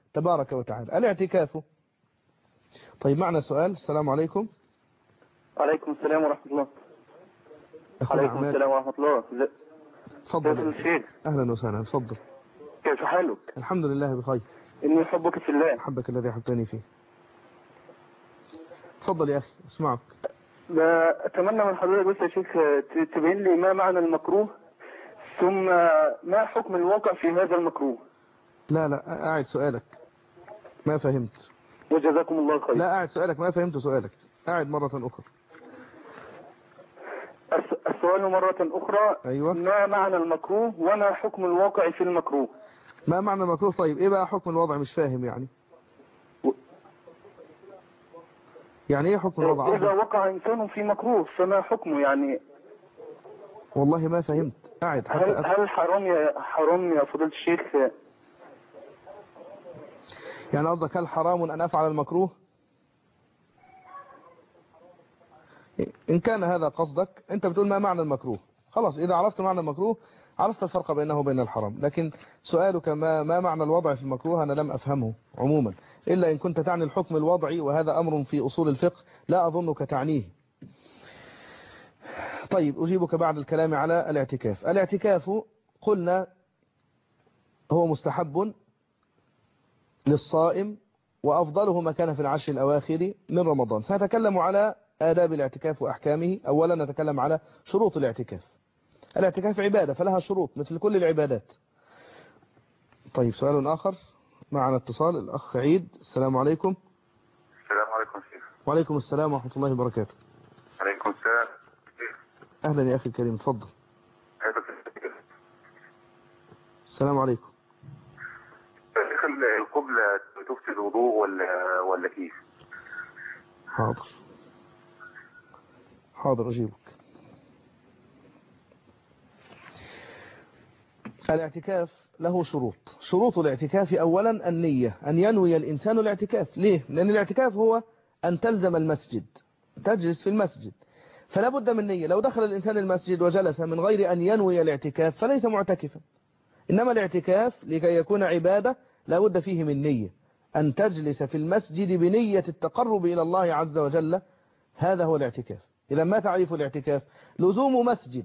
تبارك وتعالى. الاعتكاف. طيب معنا سؤال. السلام عليكم. وعليكم السلام ورحمة الله. عليكم السلام ورحمة الله. تفضل يا الشيخ. أهلا وسهلا. تفضل. كيف حالك؟ الحمد لله بخير. إني أحبك في الله. أحبك الذي أحبتني فيه. تفضل يا أخي أسمعك. أتمنى من حضرتك بس يا شيخ تبين لي ما معنى المكروه، ثم ما حكم الواقع في هذا المكروه. لا لا أعد سؤالك، ما فهمت. وجزاكم الله خير. لا أعد سؤالك، ما فهمت سؤالك، أعد مرة أخرى. السؤال مرة أخرى. أيوة. ما معنى المكروه وما حكم الواقع في المكروه. ما معنى المكروه؟ طيب إيه بقى حكم الوضع؟ مش فاهم يعني و... يعني إيه حكم الوضع؟ إذا وقع إنسان في مكروه فما حكمه يعني؟ والله ما فهمت، أعد حتى هل, هل حرام يا حرام يا فضيلة الشيخ؟ يعني قصدك هل حرام أن أفعل المكروه؟ إن كان هذا قصدك، أنت بتقول ما معنى المكروه، خلاص إذا عرفت معنى المكروه عرفت الفرق بينه وبين الحرام. لكن سؤالك ما, ما معنى الوضع في المكروه أنا لم أفهمه عموما، إلا إن كنت تعني الحكم الوضعي، وهذا أمر في أصول الفقه لا أظنك تعنيه. طيب أجيبك بعد الكلام على الاعتكاف. الاعتكاف قلنا هو مستحب للصائم، وأفضله ما كان في العشر الأواخر من رمضان. سنتكلم على آداب الاعتكاف وأحكامه. أولا نتكلم على شروط الاعتكاف. الاعتكاف عبادة فلها شروط مثل كل العبادات. طيب سؤال آخر، معنا اتصال. الأخ عيد. السلام عليكم. السلام عليكم شيخ. وعليكم السلام ورحمة الله وبركاته. عليكم السلام. أهلا يا أخي الكريم، تفضل. السلام عليكم. شيخ القبلة تفسد الوضوء ولا ولا كيف؟ حاضر حاضر أجيبك. الاعتكاف له شروط. شروط الاعتكاف أولا النية، أن ينوي الإنسان الاعتكاف. ليه؟ لأن الاعتكاف هو أن تلزم المسجد، تجلس في المسجد، فلا بد من نية. لو دخل الإنسان المسجد وجلس من غير أن ينوي الاعتكاف فليس معتكفا. إنما الاعتكاف لكي يكون عبادة لا بد فيه من نية، أن تجلس في المسجد بنية التقرب إلى الله عز وجل، هذا هو الاعتكاف. إذا ما تعريف الاعتكاف؟ لزوم مسجد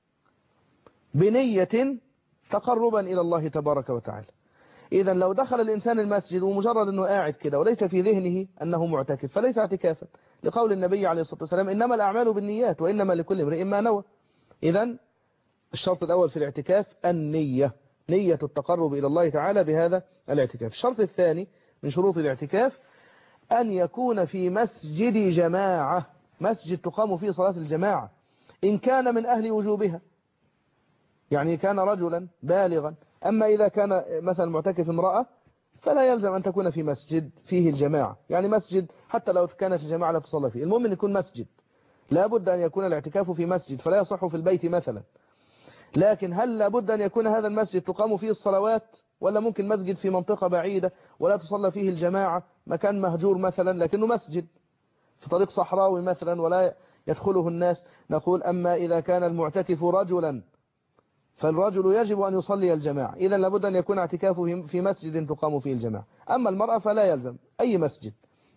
بنية تقربا إلى الله تبارك وتعالى. إذا لو دخل الإنسان المسجد ومجرد أنه قاعد كده وليس في ذهنه أنه معتكف فليس اعتكافا، لقول النبي عليه الصلاة والسلام إنما الأعمال بالنيات وإنما لكل امرئ ما نوى. إذا الشرط الأول في الاعتكاف النية، نية التقرب إلى الله تعالى بهذا الاعتكاف. الشرط الثاني من شروط الاعتكاف أن يكون في مسجد جماعة، مسجد تقام فيه صلاة الجماعة، إن كان من أهل وجوبها، يعني كان رجلا بالغا. أما إذا كان مثلا معتكف امرأة فلا يلزم أن تكون في مسجد فيه الجماعة، يعني مسجد حتى لو كانت الجماعة لا تصلى فيه، المهم أن يكون مسجد. لا بد أن يكون الاعتكاف في مسجد، فلا يصح في البيت مثلا. لكن هل لابد أن يكون هذا المسجد تقام فيه الصلوات، ولا ممكن مسجد في منطقة بعيدة ولا تصلى فيه الجماعة، مكان مهجور مثلا لكنه مسجد في طريق صحراوي مثلا ولا يدخله الناس؟ نقول أما إذا كان المعتكف رجلا فالرجل يجب أن يصلي الجماعة، إذا لابد أن يكون اعتكافه في مسجد تقام فيه الجماعة. أما المرأة فلا يلزم أي مسجد.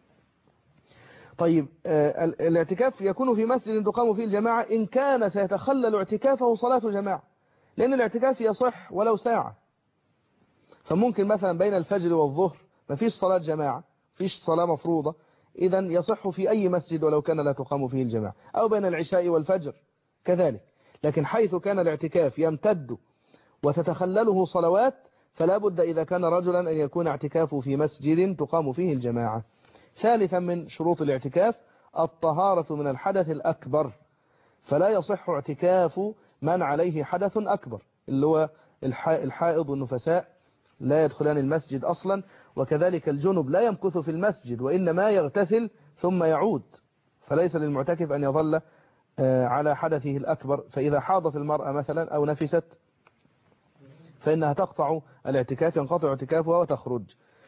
طيب الاعتكاف يكون في مسجد تقام فيه الجماعة إن كان سيتخلل اعتكافه صلاة جماعة، لأن الاعتكاف يصح ولو ساعة. فممكن مثلا بين الفجر والظهر ما فيش صلاة جماعة، فيش صلاة مفروضة، إذا يصح في أي مسجد ولو كان لا تقام فيه الجماعة، أو بين العشاء والفجر كذلك. لكن حيث كان الاعتكاف يمتد وتتخلله صلوات فلا بد إذا كان رجلا أن يكون اعتكافه في مسجد تقام فيه الجماعة. ثالثا من شروط الاعتكاف الطهارة من الحدث الأكبر، فلا يصح اعتكاف من عليه حدث أكبر، اللي هو الحائض والنفساء لا يدخلان المسجد أصلا، وكذلك الجنب لا يمكث في المسجد وإنما يغتسل ثم يعود، فليس للمعتكف أن يظل على حدثه الأكبر. فإذا حاضت المرأة مثلا أو نفست فإنها تقطع الاعتكاف، ينقطع اعتكافها وتخرج.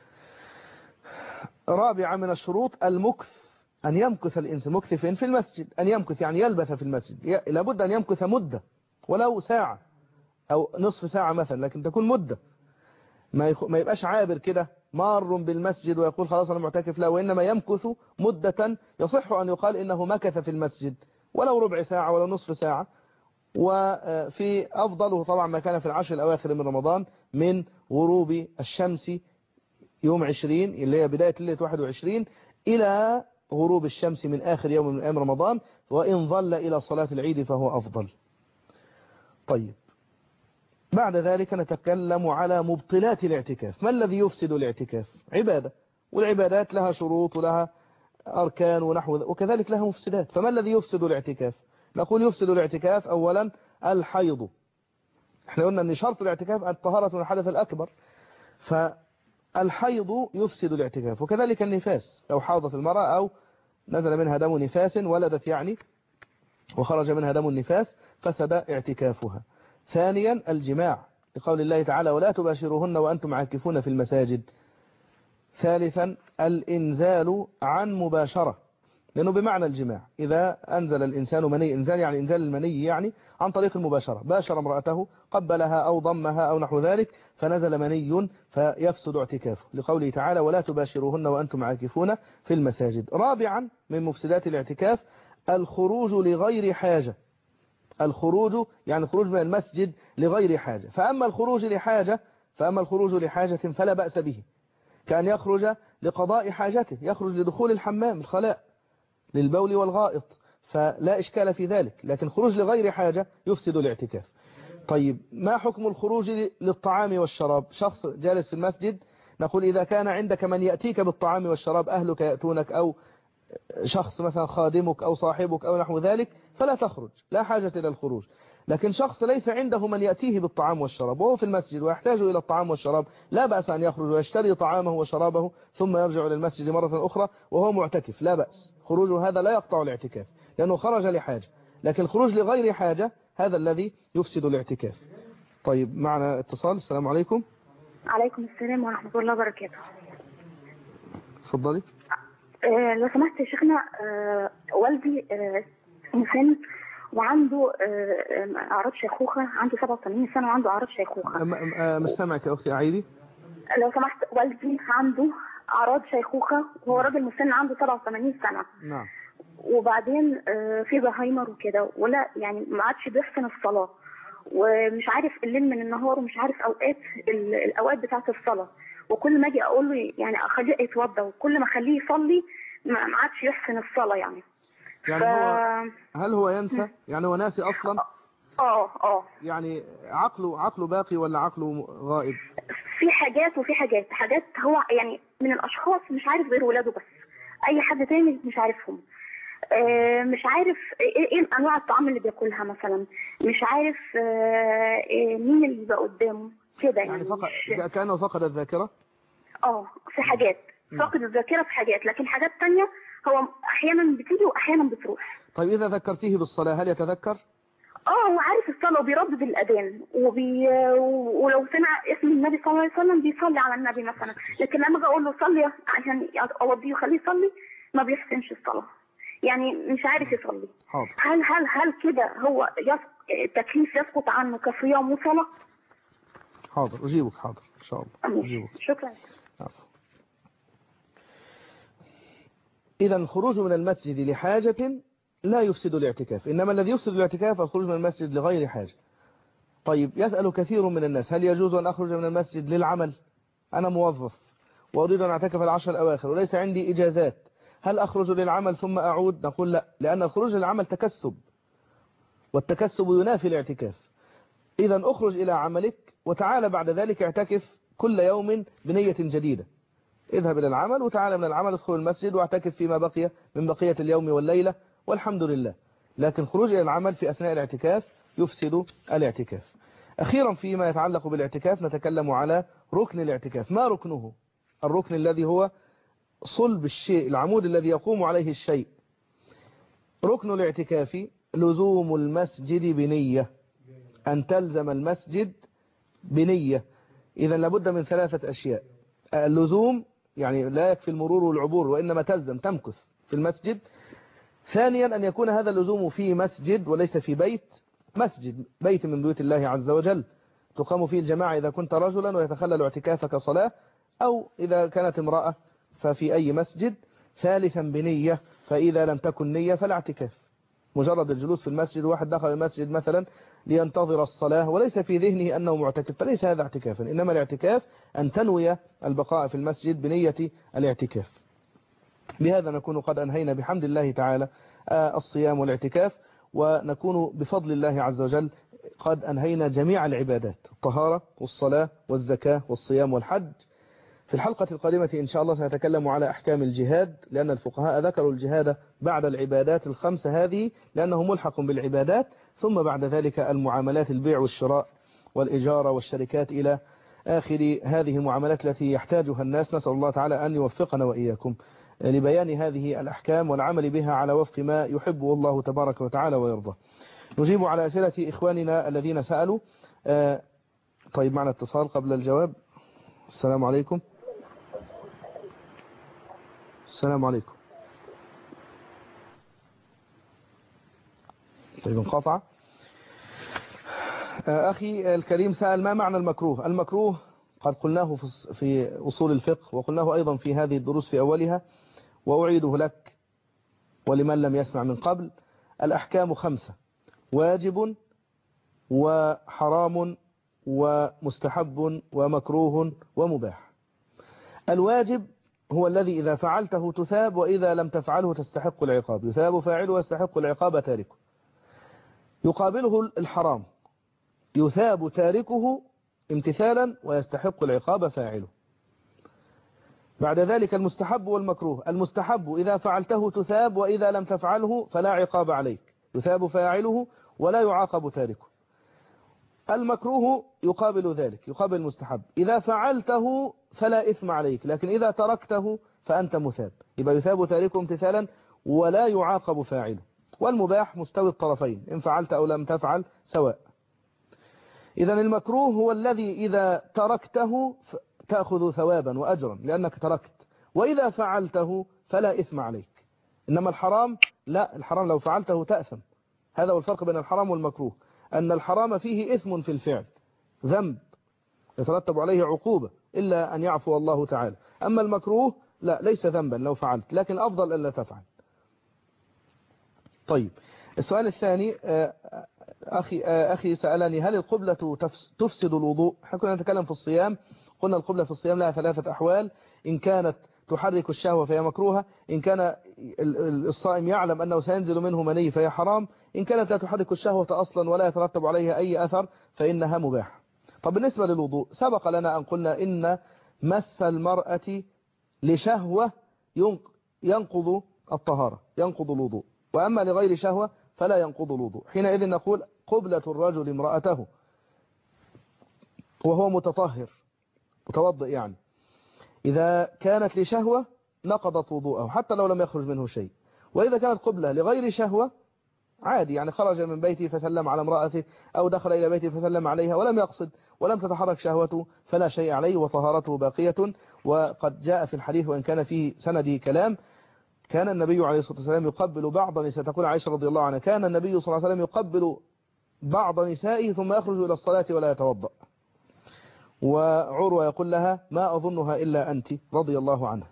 رابعا من الشروط المكث، أن يمكث الإنسان مكثفين في المسجد، أن يمكث يعني يلبث في المسجد، لابد أن يمكث مدة ولو ساعة أو نصف ساعة مثلا، لكن تكون مدة، ما يبقاش عابر كده مار بالمسجد ويقول خلاص أنا معتكف، لا، وإنما يمكث مدة يصح أن يقال إنه مكث في المسجد ولو ربع ساعة ولو نصف ساعة. وفي أفضله طبعا ما كان في العشر الأواخر من رمضان من غروب الشمس يوم عشرين اللي هي بداية ليلة واحد وعشرين إلى غروب الشمس من آخر يوم من أيام رمضان، وإن ظل إلى صلاة العيد فهو أفضل. طيب، بعد ذلك نتكلم على مبطلات الاعتكاف. ما الذي يفسد الاعتكاف؟ عبادة، والعبادات لها شروط ولها أركان ونحو، وكذلك لها مفسدات. فما الذي يفسد الاعتكاف؟ نقول يفسد الاعتكاف أولا الحيض. احنا قلنا أن شرط الاعتكاف الطهارة من الحدث الأكبر، فالحيض يفسد الاعتكاف، وكذلك النفاس، لو حاضت المرأة أو نزل منها دم نفاس، ولدت يعني وخرج منها دم النفاس، فسد اعتكافها. ثانيا الجماع، لقول الله تعالى ولا تباشروهن وأنتم عاكفون في المساجد. ثالثا الإنزال عن مباشرة، لأنه بمعنى الجماع، إذا أنزل الإنسان مني، إنزال يعني إنزال المني يعني عن طريق المباشرة، باشر امرأته قبلها أو ضمها أو نحو ذلك فنزل مني فيفسد اعتكافه، لقوله تعالى ولا تباشروهن وأنتم عاكفون في المساجد. رابعا من مفسدات الاعتكاف الخروج لغير حاجة. الخروج يعني الخروج من المسجد لغير حاجة. فأما الخروج لحاجة فأما الخروج لحاجة فلا بأس به، كأن يخرج لقضاء حاجته، يخرج لدخول الحمام الخلاء للبول والغائط، فلا إشكال في ذلك. لكن خروج لغير حاجة يفسد الاعتكاف. طيب، ما حكم الخروج للطعام والشراب؟ شخص جالس في المسجد، نقول إذا كان عندك من يأتيك بالطعام والشراب، أهلك يأتونك أو شخص مثلا خادمك أو صاحبك أو نحو ذلك، فلا تخرج، لا حاجة إلى الخروج. لكن شخص ليس عنده من يأتيه بالطعام والشراب وهو في المسجد ويحتاج إلى الطعام والشراب، لا بأس أن يخرج ويشتري طعامه وشرابه ثم يرجع إلى المسجد مرة أخرى وهو معتكف، لا بأس. خروجه هذا لا يقطع الاعتكاف لأنه خرج لحاجة. لكن الخروج لغير حاجة هذا الذي يفسد الاعتكاف. طيب، معنا اتصال. السلام عليكم. عليكم السلام ورحمة الله وبركاته. اتفضلي. آه لو سمحت يا شيخنا، آه والدي آه مسن وعنده آه أعراض شيخوخة، عنده سبعة وثمانين سنة وعنده أعراض شيخوخة. مش سامعك يا أختي، أعيدي. لو سمحت، والدي عنده أعراض شيخوخة وهو راجل مسن عنده سبعة وثمانين سنة. نعم. وبعدين آه في زهايمر وكده، ولا يعني ما عادش بيحسن الصلاة، ومش عارف الليل من النهار، ومش عارف أوقات الأوقات بتاعة الصلاة. وكل ما اجي اقول له يعني اخليه يتوضى، وكل ما اخليه يصلي ما عادش يحسن الصلاه يعني. يعني ف... هو هل هو ينسى؟ يعني هو ناسي اصلا؟ اه اه يعني عقله عقله باقي ولا عقله غائب؟ في حاجات وفي حاجات حاجات هو يعني من الاشخاص مش عارف غير ولاده بس، اي حد تاني مش عارفهم. آه مش عارف ايه, إيه انواع الطعام اللي بياكلها مثلا، مش عارف آه مين اللي بيبقى قدامه كده يعني. يعني فقط مش... كأنه فقد الذاكرة؟ اه في حاجات فقد الذاكرة في حاجات، لكن حاجات تانية هو احيانا بتيجي واحيانا بتروح. طيب، اذا ذكرتيه بالصلاة هل يتذكر؟ اه هو عارف الصلاة وبيردد الأذان وبي... ولو سمع اسم النبي صلى الله عليه وسلم بيصلي على النبي مثلا، لكن لما اجي اقول له صلي عشان اوديه وخليه يصلي ما بيحسنش الصلاة، يعني مش عارف يصلي. حاضر. هل هل هل كده هو يسق... التكليف يسقط عنه كصيام وصلاة؟ حاضر، أجيبك. حاضر إن شاء الله. أجيبك. شكرا. إذا الخروج من المسجد لحاجة لا يفسد الاعتكاف، إنما الذي يفسد الاعتكاف الخروج من المسجد لغير حاجة. طيب، يسأل كثير من الناس هل يجوز أن أخرج من المسجد للعمل؟ أنا موظف وأريد أن أعتكف العشر الأواخر وليس عندي إجازات، هل أخرج للعمل ثم أعود؟ نقول لا، لأن الخروج للعمل تكسب، والتكسب ينافي الاعتكاف. إذا أخرج إلى عملك وتعال بعد ذلك اعتكف كل يوم بنية جديدة. اذهب إلى العمل وتعال من العمل ادخل المسجد واعتكف فيما بقي من بقية اليوم والليلة والحمد لله. لكن خروج إلى العمل في أثناء الاعتكاف يفسد الاعتكاف. أخيرا فيما يتعلق بالاعتكاف نتكلم على ركن الاعتكاف. ما ركنه؟ الركن الذي هو صلب الشيء، العمود الذي يقوم عليه الشيء. ركن الاعتكاف لزوم المسجد بنية، أن تلزم المسجد بنية. إذا لابد من ثلاثة أشياء. اللزوم يعني لا يكفي المرور والعبور، وإنما تلزم تمكث في المسجد. ثانيا أن يكون هذا اللزوم في مسجد وليس في بيت، مسجد بيت من بيوت الله عز وجل تقام فيه الجماعة إذا كنت رجلا ويتخلل اعتكافك صلاة، أو إذا كانت امرأة ففي أي مسجد. ثالثا بنية، فإذا لم تكن نية فلا اعتكاف. مجرد الجلوس في المسجد، واحد دخل المسجد مثلا لينتظر الصلاة وليس في ذهنه أنه معتكف، فليس هذا اعتكافا، إنما الاعتكاف أن تنوي البقاء في المسجد بنية الاعتكاف. بهذا نكون قد أنهينا بحمد الله تعالى الصيام والاعتكاف، ونكون بفضل الله عز وجل قد أنهينا جميع العبادات، الطهارة والصلاة والزكاة والصيام والحج. في الحلقة القادمة إن شاء الله سنتكلم على أحكام الجهاد، لأن الفقهاء ذكروا الجهاد بعد العبادات الخمسة هذه لأنه ملحق بالعبادات، ثم بعد ذلك المعاملات، البيع والشراء والإجارة والشركات إلى آخر هذه المعاملات التي يحتاجها الناس. نسأل الله تعالى أن يوفقنا وإياكم لبيان هذه الأحكام والعمل بها على وفق ما يحبه الله تبارك وتعالى ويرضى. نجيب على أسئلة إخواننا الذين سألوا. طيب، معنا اتصال قبل الجواب. السلام عليكم. السلام عليكم. طيب، انقطع. أخي الكريم سأل ما معنى المكروه. المكروه قد قلناه في أصول الفقه، وقلناه أيضا في هذه الدروس في أولها، وأعيده لك ولمن لم يسمع من قبل. الأحكام خمسة: واجب وحرام ومستحب ومكروه ومباح. الواجب هو الذي إذا فعلته تثاب، وإذا لم تفعله تستحق العقاب. يثاب فاعله ويستحق العقاب تاركه. يقابله الحرام، يثاب تاركه امتثالا ويستحق العقاب فاعله. بعد ذلك المستحب والمكروه. المستحب إذا فعلته تثاب، وإذا لم تفعله فلا عقاب عليك، يثاب فاعله ولا يعاقب تاركه. المكروه يقابل ذلك، يقابل المستحب، إذا فعلته فلا إثم عليك، لكن إذا تركته فأنت مثاب، يبقى يثاب تاركه امتثالا ولا يعاقب فاعله. والمباح مستوي الطرفين، إن فعلت أو لم تفعل سواء. إذا المكروه هو الذي إذا تركته تأخذ ثوابا وأجرا لأنك تركت، وإذا فعلته فلا إثم عليك. إنما الحرام لا، الحرام لو فعلته تأثم. هذا هو الفرق بين الحرام والمكروه، أن الحرام فيه إثم في الفعل، ذنب يترتب عليه عقوبة إلا أن يعفو الله تعالى. أما المكروه لا، ليس ذنبا لو فعلت، لكن أفضل ألا تفعل. طيب، السؤال الثاني، أخي أخي سألني هل القبلة تفسد الوضوء؟ احنا كنا نتكلم في الصيام، قلنا القبلة في الصيام لها ثلاثة أحوال: إن كانت تحرك الشهوة فهي مكروهة، إن كان الصائم يعلم أنه سينزل منه مني فهي حرام، إن كانت لا تحرك الشهوة أصلا ولا يترتب عليها أي أثر فإنها مباح. طب بالنسبة للوضوء، سبق لنا أن قلنا إن مس المرأة لشهوة ينقض الطهارة، ينقض الوضوء، وأما لغير شهوة فلا ينقض الوضوء. حينئذ نقول قبلة الرجل امرأته وهو متطهر متوضئ، يعني إذا كانت لشهوة نقضت وضوءه حتى لو لم يخرج منه شيء، وإذا كانت قبلة لغير شهوة عادي، يعني خرج من بيته فسلم على امرأته أو دخل إلى بيته فسلم عليها ولم يقصد ولم تتحرك شهوته فلا شيء عليه وطهارته باقية. وقد جاء في الحديث وإن كان فيه سندي كلام، كان النبي عليه الصلاة والسلام يقبل بعض نساء، تقول عائشة رضي الله عنها كان النبي صلى الله عليه وسلم يقبل بعض نسائه ثم يخرج إلى الصلاة ولا يتوضأ. وعروة يقول لها ما أظنها إلا أنت رضي الله عنها.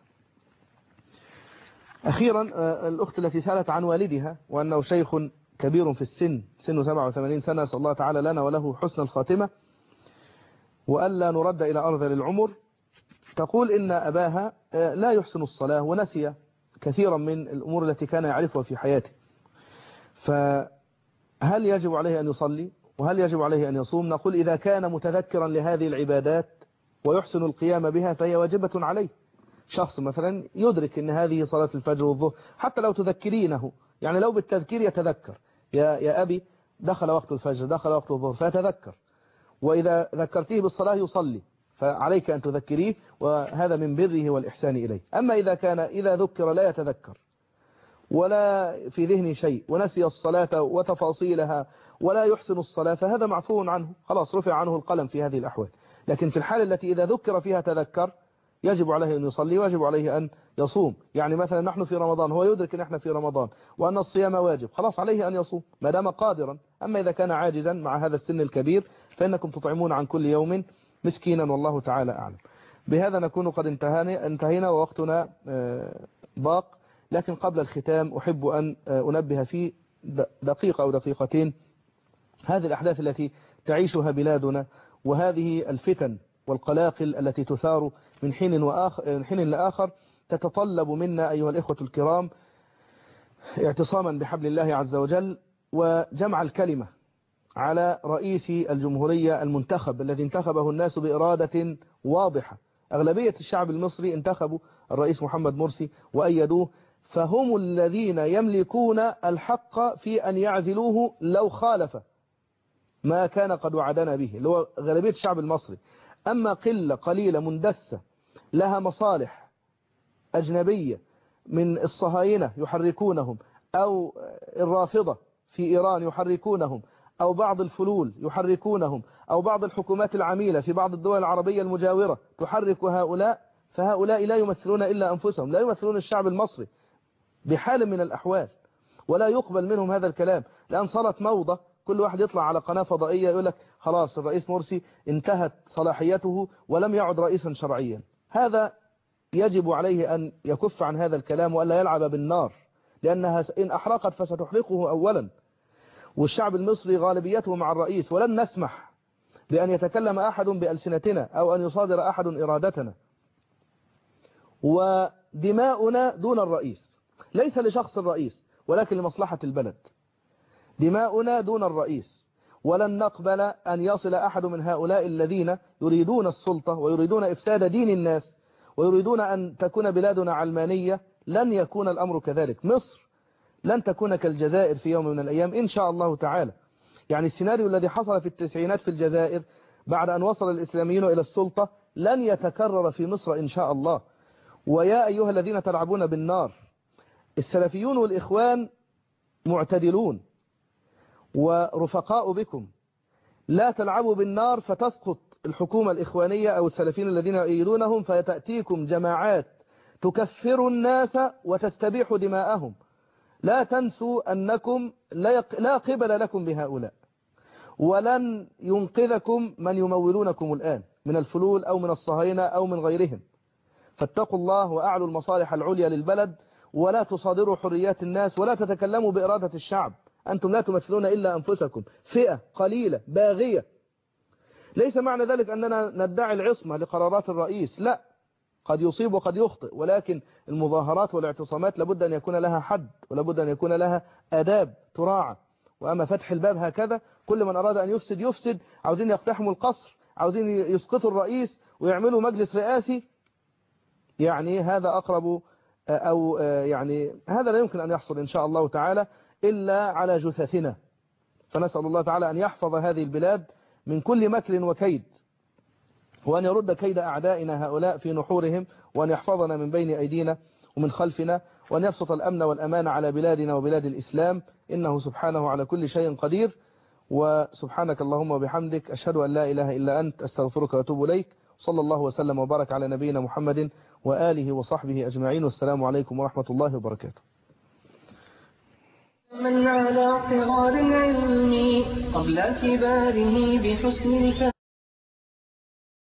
أخيرا الأخت التي سألت عن والدها وأنه شيخ كبير في السن، سنه سبعة وثمانين سنة، صلى الله تعالى لنا وله حسن الخاتمة وألا نرد إلى أرذل العمر. تقول إن أباها لا يحسن الصلاة ونسي كثيرا من الأمور التي كان يعرفها في حياته، فهل يجب عليه أن يصلي وهل يجب عليه أن يصوم؟ نقول إذا كان متذكرا لهذه العبادات ويحسن القيام بها فهي واجبة عليه. شخص مثلا يدرك أن هذه صلاة الفجر والظهر، حتى لو تذكرينه، يعني لو بالتذكير يتذكر، يا, يا أبي دخل وقت الفجر دخل وقت الظهر فيتذكر، وإذا ذكرتيه بالصلاة يصلي، فعليك أن تذكريه، وهذا من بره والإحسان إليه. أما إذا كان إذا ذكر لا يتذكر ولا في ذهنه شيء ونسي الصلاة وتفاصيلها ولا يحسن الصلاة فهذا معفو عنه، خلاص رفع عنه القلم في هذه الأحوال. لكن في الحالة التي إذا ذكر فيها تذكر يجب عليه أن يصلي، ويجب عليه أن يصوم. يعني مثلا نحن في رمضان، هو يدرك أن احنا في رمضان وأن الصيام واجب، خلاص عليه أن يصوم ما دام قادرا. أما إذا كان عاجزا مع هذا السن الكبير فإنكم تطعمون عن كل يوم مسكينا والله تعالى أعلم. بهذا نكون قد انتهينا, انتهينا ووقتنا ضاق. لكن قبل الختام أحب أن أنبه في دقيقة أو دقيقتين هذه الأحداث التي تعيشها بلادنا، وهذه الفتن والقلاقل التي تثار من حين وآخر من حين لآخر تتطلب منا أيها الإخوة الكرام اعتصاما بحبل الله عز وجل، وجمع الكلمة على رئيس الجمهورية المنتخب الذي انتخبه الناس بإرادة واضحة. أغلبية الشعب المصري انتخبوا الرئيس محمد مرسي وأيدوه، فهم الذين يملكون الحق في أن يعزلوه لو خالف ما كان قد وعدنا به، اللي هو غالبية الشعب المصري. أما قلة قليلة مندسة لها مصالح أجنبية من الصهاينة يحركونهم، أو الرافضة في إيران يحركونهم، أو بعض الفلول يحركونهم، أو بعض الحكومات العميلة في بعض الدول العربية المجاورة تحرك هؤلاء، فهؤلاء لا يمثلون إلا أنفسهم، لا يمثلون الشعب المصري بحال من الأحوال، ولا يقبل منهم هذا الكلام، لأن صارت موضة كل واحد يطلع على قناة فضائية يقول لك خلاص الرئيس مرسي انتهت صلاحيته ولم يعد رئيسا شرعيا. هذا يجب عليه أن يكف عن هذا الكلام وألا يلعب بالنار، لأنها إن أحرقت فستحرقه أولا، والشعب المصري غالبيته مع الرئيس، ولن نسمح بأن يتكلم أحد بألسنتنا أو أن يصادر أحد إرادتنا. ودماؤنا دون الرئيس، ليس لشخص الرئيس ولكن لمصلحة البلد. دماؤنا دون الرئيس، ولن نقبل أن يصل أحد من هؤلاء الذين يريدون السلطة ويريدون إفساد دين الناس ويريدون أن تكون بلادنا علمانية. لن يكون الأمر كذلك. مصر لن تكون كالجزائر في يوم من الأيام إن شاء الله تعالى. يعني السيناريو الذي حصل في التسعينات في الجزائر بعد أن وصل الإسلاميون إلى السلطة لن يتكرر في مصر إن شاء الله. ويا أيها الذين تلعبون بالنار، السلفيون والإخوان معتدلون ورفقاء بكم، لا تلعبوا بالنار فتسقط الحكومة الإخوانية أو السلفيين الذين يؤيدونهم، فتأتيكم جماعات تكفر الناس وتستبيح دماءهم. لا تنسوا أنكم لا قبل لكم بهؤلاء، ولن ينقذكم من يمولونكم الآن من الفلول أو من الصهاينة أو من غيرهم. فاتقوا الله وأعلوا المصالح العليا للبلد، ولا تصادروا حريات الناس، ولا تتكلموا بإرادة الشعب. أنتم لا تمثلون إلا أنفسكم، فئة قليلة باغية. ليس معنى ذلك أننا ندعي العصمة لقرارات الرئيس، لا، قد يصيب وقد يخطئ، ولكن المظاهرات والاعتصامات لابد أن يكون لها حد، ولابد أن يكون لها آداب تراعى. وأما فتح الباب هكذا، كل من أراد أن يفسد يفسد، عاوزين يقتحموا القصر، عاوزين يسقطوا الرئيس ويعملوا مجلس رئاسي، يعني هذا أقرب أو يعني هذا لا يمكن أن يحصل إن شاء الله تعالى إلا على جثثنا. فنسأل الله تعالى أن يحفظ هذه البلاد من كل مكر وكيد، وأن يرد كيد أعدائنا هؤلاء في نحورهم، وأن يحفظنا من بين أيدينا ومن خلفنا، وأن يبسط الأمن والأمان على بلادنا وبلاد الإسلام، إنه سبحانه على كل شيء قدير. وسبحانك اللهم وبحمدك، أشهد أن لا إله إلا أنت، أستغفرك وأتوب إليك. صلى الله وسلم وبارك على نبينا محمد وآله وصحبه أجمعين، والسلام عليكم ورحمة الله وبركاته. من على صغار العلم قبل كباره بحسن الفهم